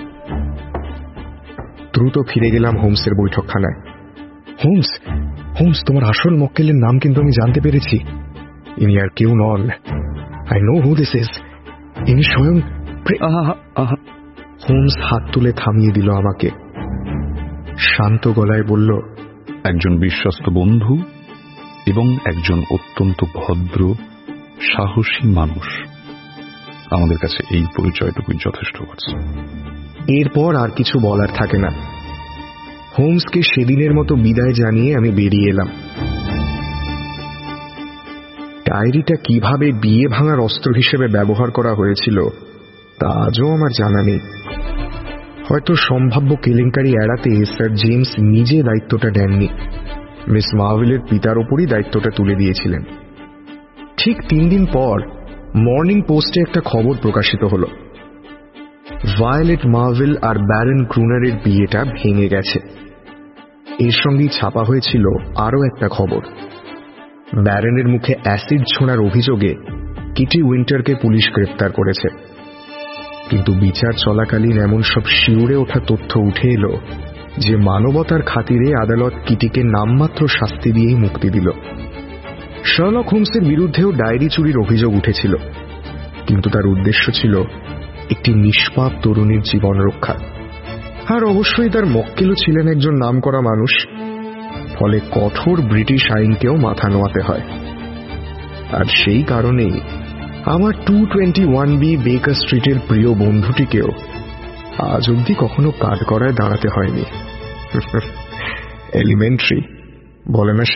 দ্রুত ফিরে গেলাম হোমসের বৈঠকখানায়। হোমস, তোমার আসল মক্কেলের নাম কিন্তু আমি জানতে পেরেছি। ইনি আর কেউ নন। I know who this is. ইনি স্বয়ং। হোমস হাত তুলে থামিয়ে দিল আমাকে। শান্ত গলায় বলল, একজন বিশ্বস্ত বন্ধু এবং একজন অত্যন্ত ভদ্র সাহসী মানুষ। আমাদের কাছে এই পরিচয়টুকুই যথেষ্ট। এরপর আর কিছু বলার থাকে না। হোমসকে সেদিনের মতো বিদায় জানিয়ে আমি বেরিয়ে এলাম। ডায়েরিটা কিভাবে বিয়ে ভাঙার অস্ত্র হিসেবে ব্যবহার করা হয়েছিল তা আজও আমার জানা নেই। হয়তো সম্ভাব্য কেলেঙ্কারি এড়াতে স্যার জেমস নিজে দায়িত্বটা নেননি, মিস মার্ভেলের পিতার ওপরই দায়িত্বটা তুলে দিয়েছিলেন। ঠিক 3 দিন পর মর্নিং পোস্টে একটা খবর প্রকাশিত হল। ভায়োলেট মার্ভেল আর ব্যারন গ্রুনারের বিয়েটা ভেঙে গেছে। এর সঙ্গেই ছাপা হয়েছিল আরও একটা খবর, ব্যারনের মুখে অ্যাসিড ছোঁড়ার অভিযোগে কিটি উইন্টারকে পুলিশ গ্রেপ্তার করেছে। কিন্তু বিচার চলাকালীন এমন সব শিউরে ওঠা তথ্য উঠে এলো যে মানবতার খাতিরে আদালত কিটিকে নামমাত্র শাস্তি দিয়েই মুক্তি দিল। শার্লক হোমসের বিরুদ্ধেও ডায়েরি চুরির অভিযোগ উঠেছিল, কিন্তু তার উদ্দেশ্য ছিল একটি নিষ্পাপ তরুণীর জীবন রক্ষা। আর অবশ্যই তার মক্কেলও ছিলেন একজন নামকরা মানুষ, ফলে কঠোর ব্রিটিশ আইনকেও মাথা নোয়াতে হয়। আর সেই কারণেই আমার 221B বেকার স্ট্রিটের প্রিয় বন্ধুটিকেও আজ অব্দি কখনো কাঠগড়ায় দাঁড়াতে হয়নি। এলিমেন্টারি বলে না সে।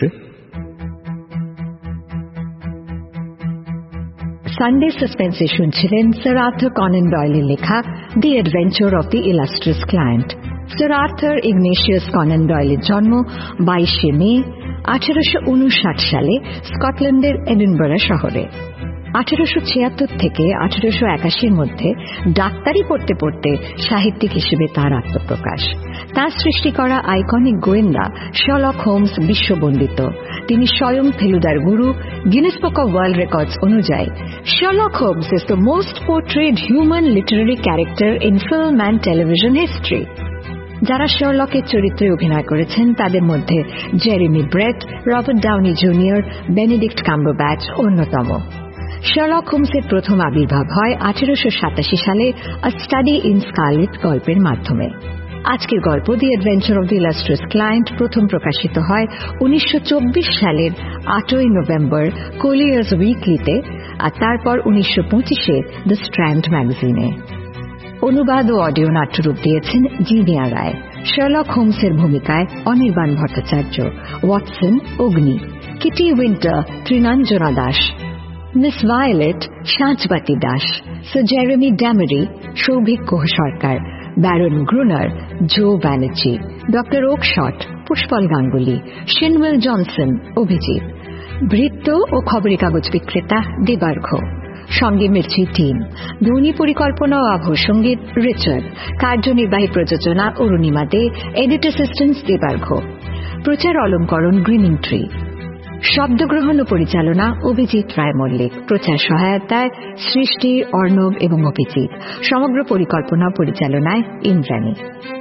সানডে সাসপেন্সে শুনছিলেন স্যার আর্থার কনেন ডয়েলের লেখা the adventure of the illustrious client. Sir Arthur Ignatius Conan ডয়েলের জন্ম 22শে মে 1859 সালে স্কটল্যান্ডের এডিনবরা শহরে। 1876 থেকে 1881 মধ্যে ডাক্তারি পড়তে পড়তে সাহিত্যিক হিসেবে তার আত্মপ্রকাশ। তার সৃষ্টি করা আইকনিক গোয়েন্দা শার্লক হোমস বিশ্ববন্দিত। তিনি স্বয়ং ফেলুদার গুরু। Guinness book of world records অনুযায়ী Sherlock Holmes is the most portrayed human literary character in film and television history. যারা শার্লকের চরিত্রে অভিনয় করেছেন তাদের মধ্যে Jeremy Brett, Robert Downey junior, Benedict Cumberbatch অন্যতম। শার্লক হোমসের প্রথম আবির্ভাব হয় 1887 সালে আ স্টাডি ইন স্কারলেট গল্পের মাধ্যমে। আজকের গল্প the adventure of the illustrious client প্রথম প্রকাশিত হয় 1924 সালের 8ই নভেম্বর কোলিয়ার্স উইকলিতে, আর তারপর 1925-এ দ্য স্ট্র্যান্ড ম্যাগাজিনে। অনুবাদ ও অডিও নাট্যরূপ দিয়েছেন জিনিয়া রায়। শার্লক হোমসের ভূমিকায় Anirban Bhattacharya, Watson Agni, Kitty Winter Trinanjana Das, Miss Violet Sanchbati Das, Sir Jeremy Damery Souvik Guha Sarkar, Baron Gruner Joe Banerjee, doctor Oakshott Pushpal Ganguly, Shinwell Johnson Abhijit, বৃত্ত ও খবরের কাগজ বিক্রেতা দেবার্ঘ। সঙ্গে মির্চি টিম, ধ্বনি পরিকল্পনা ও আবহ সঙ্গীত রিচার্ড, কার্যনির্বাহী প্রযোজনা অরুণিমা দে, এডিট অ্যাসিস্ট্যান্ট দেবার্ঘ, প্রচার অলঙ্করণ গ্রিনিং ট্রি, শব্দগ্রহণ ও পরিচালনা অভিজিৎ রায় মল্লিক, প্রচার সহায়তায় সৃষ্টি অর্ণব এবং অভিজিৎ, সমগ্র পরিকল্পনা পরিচালনায় ইন্দ্রাণী।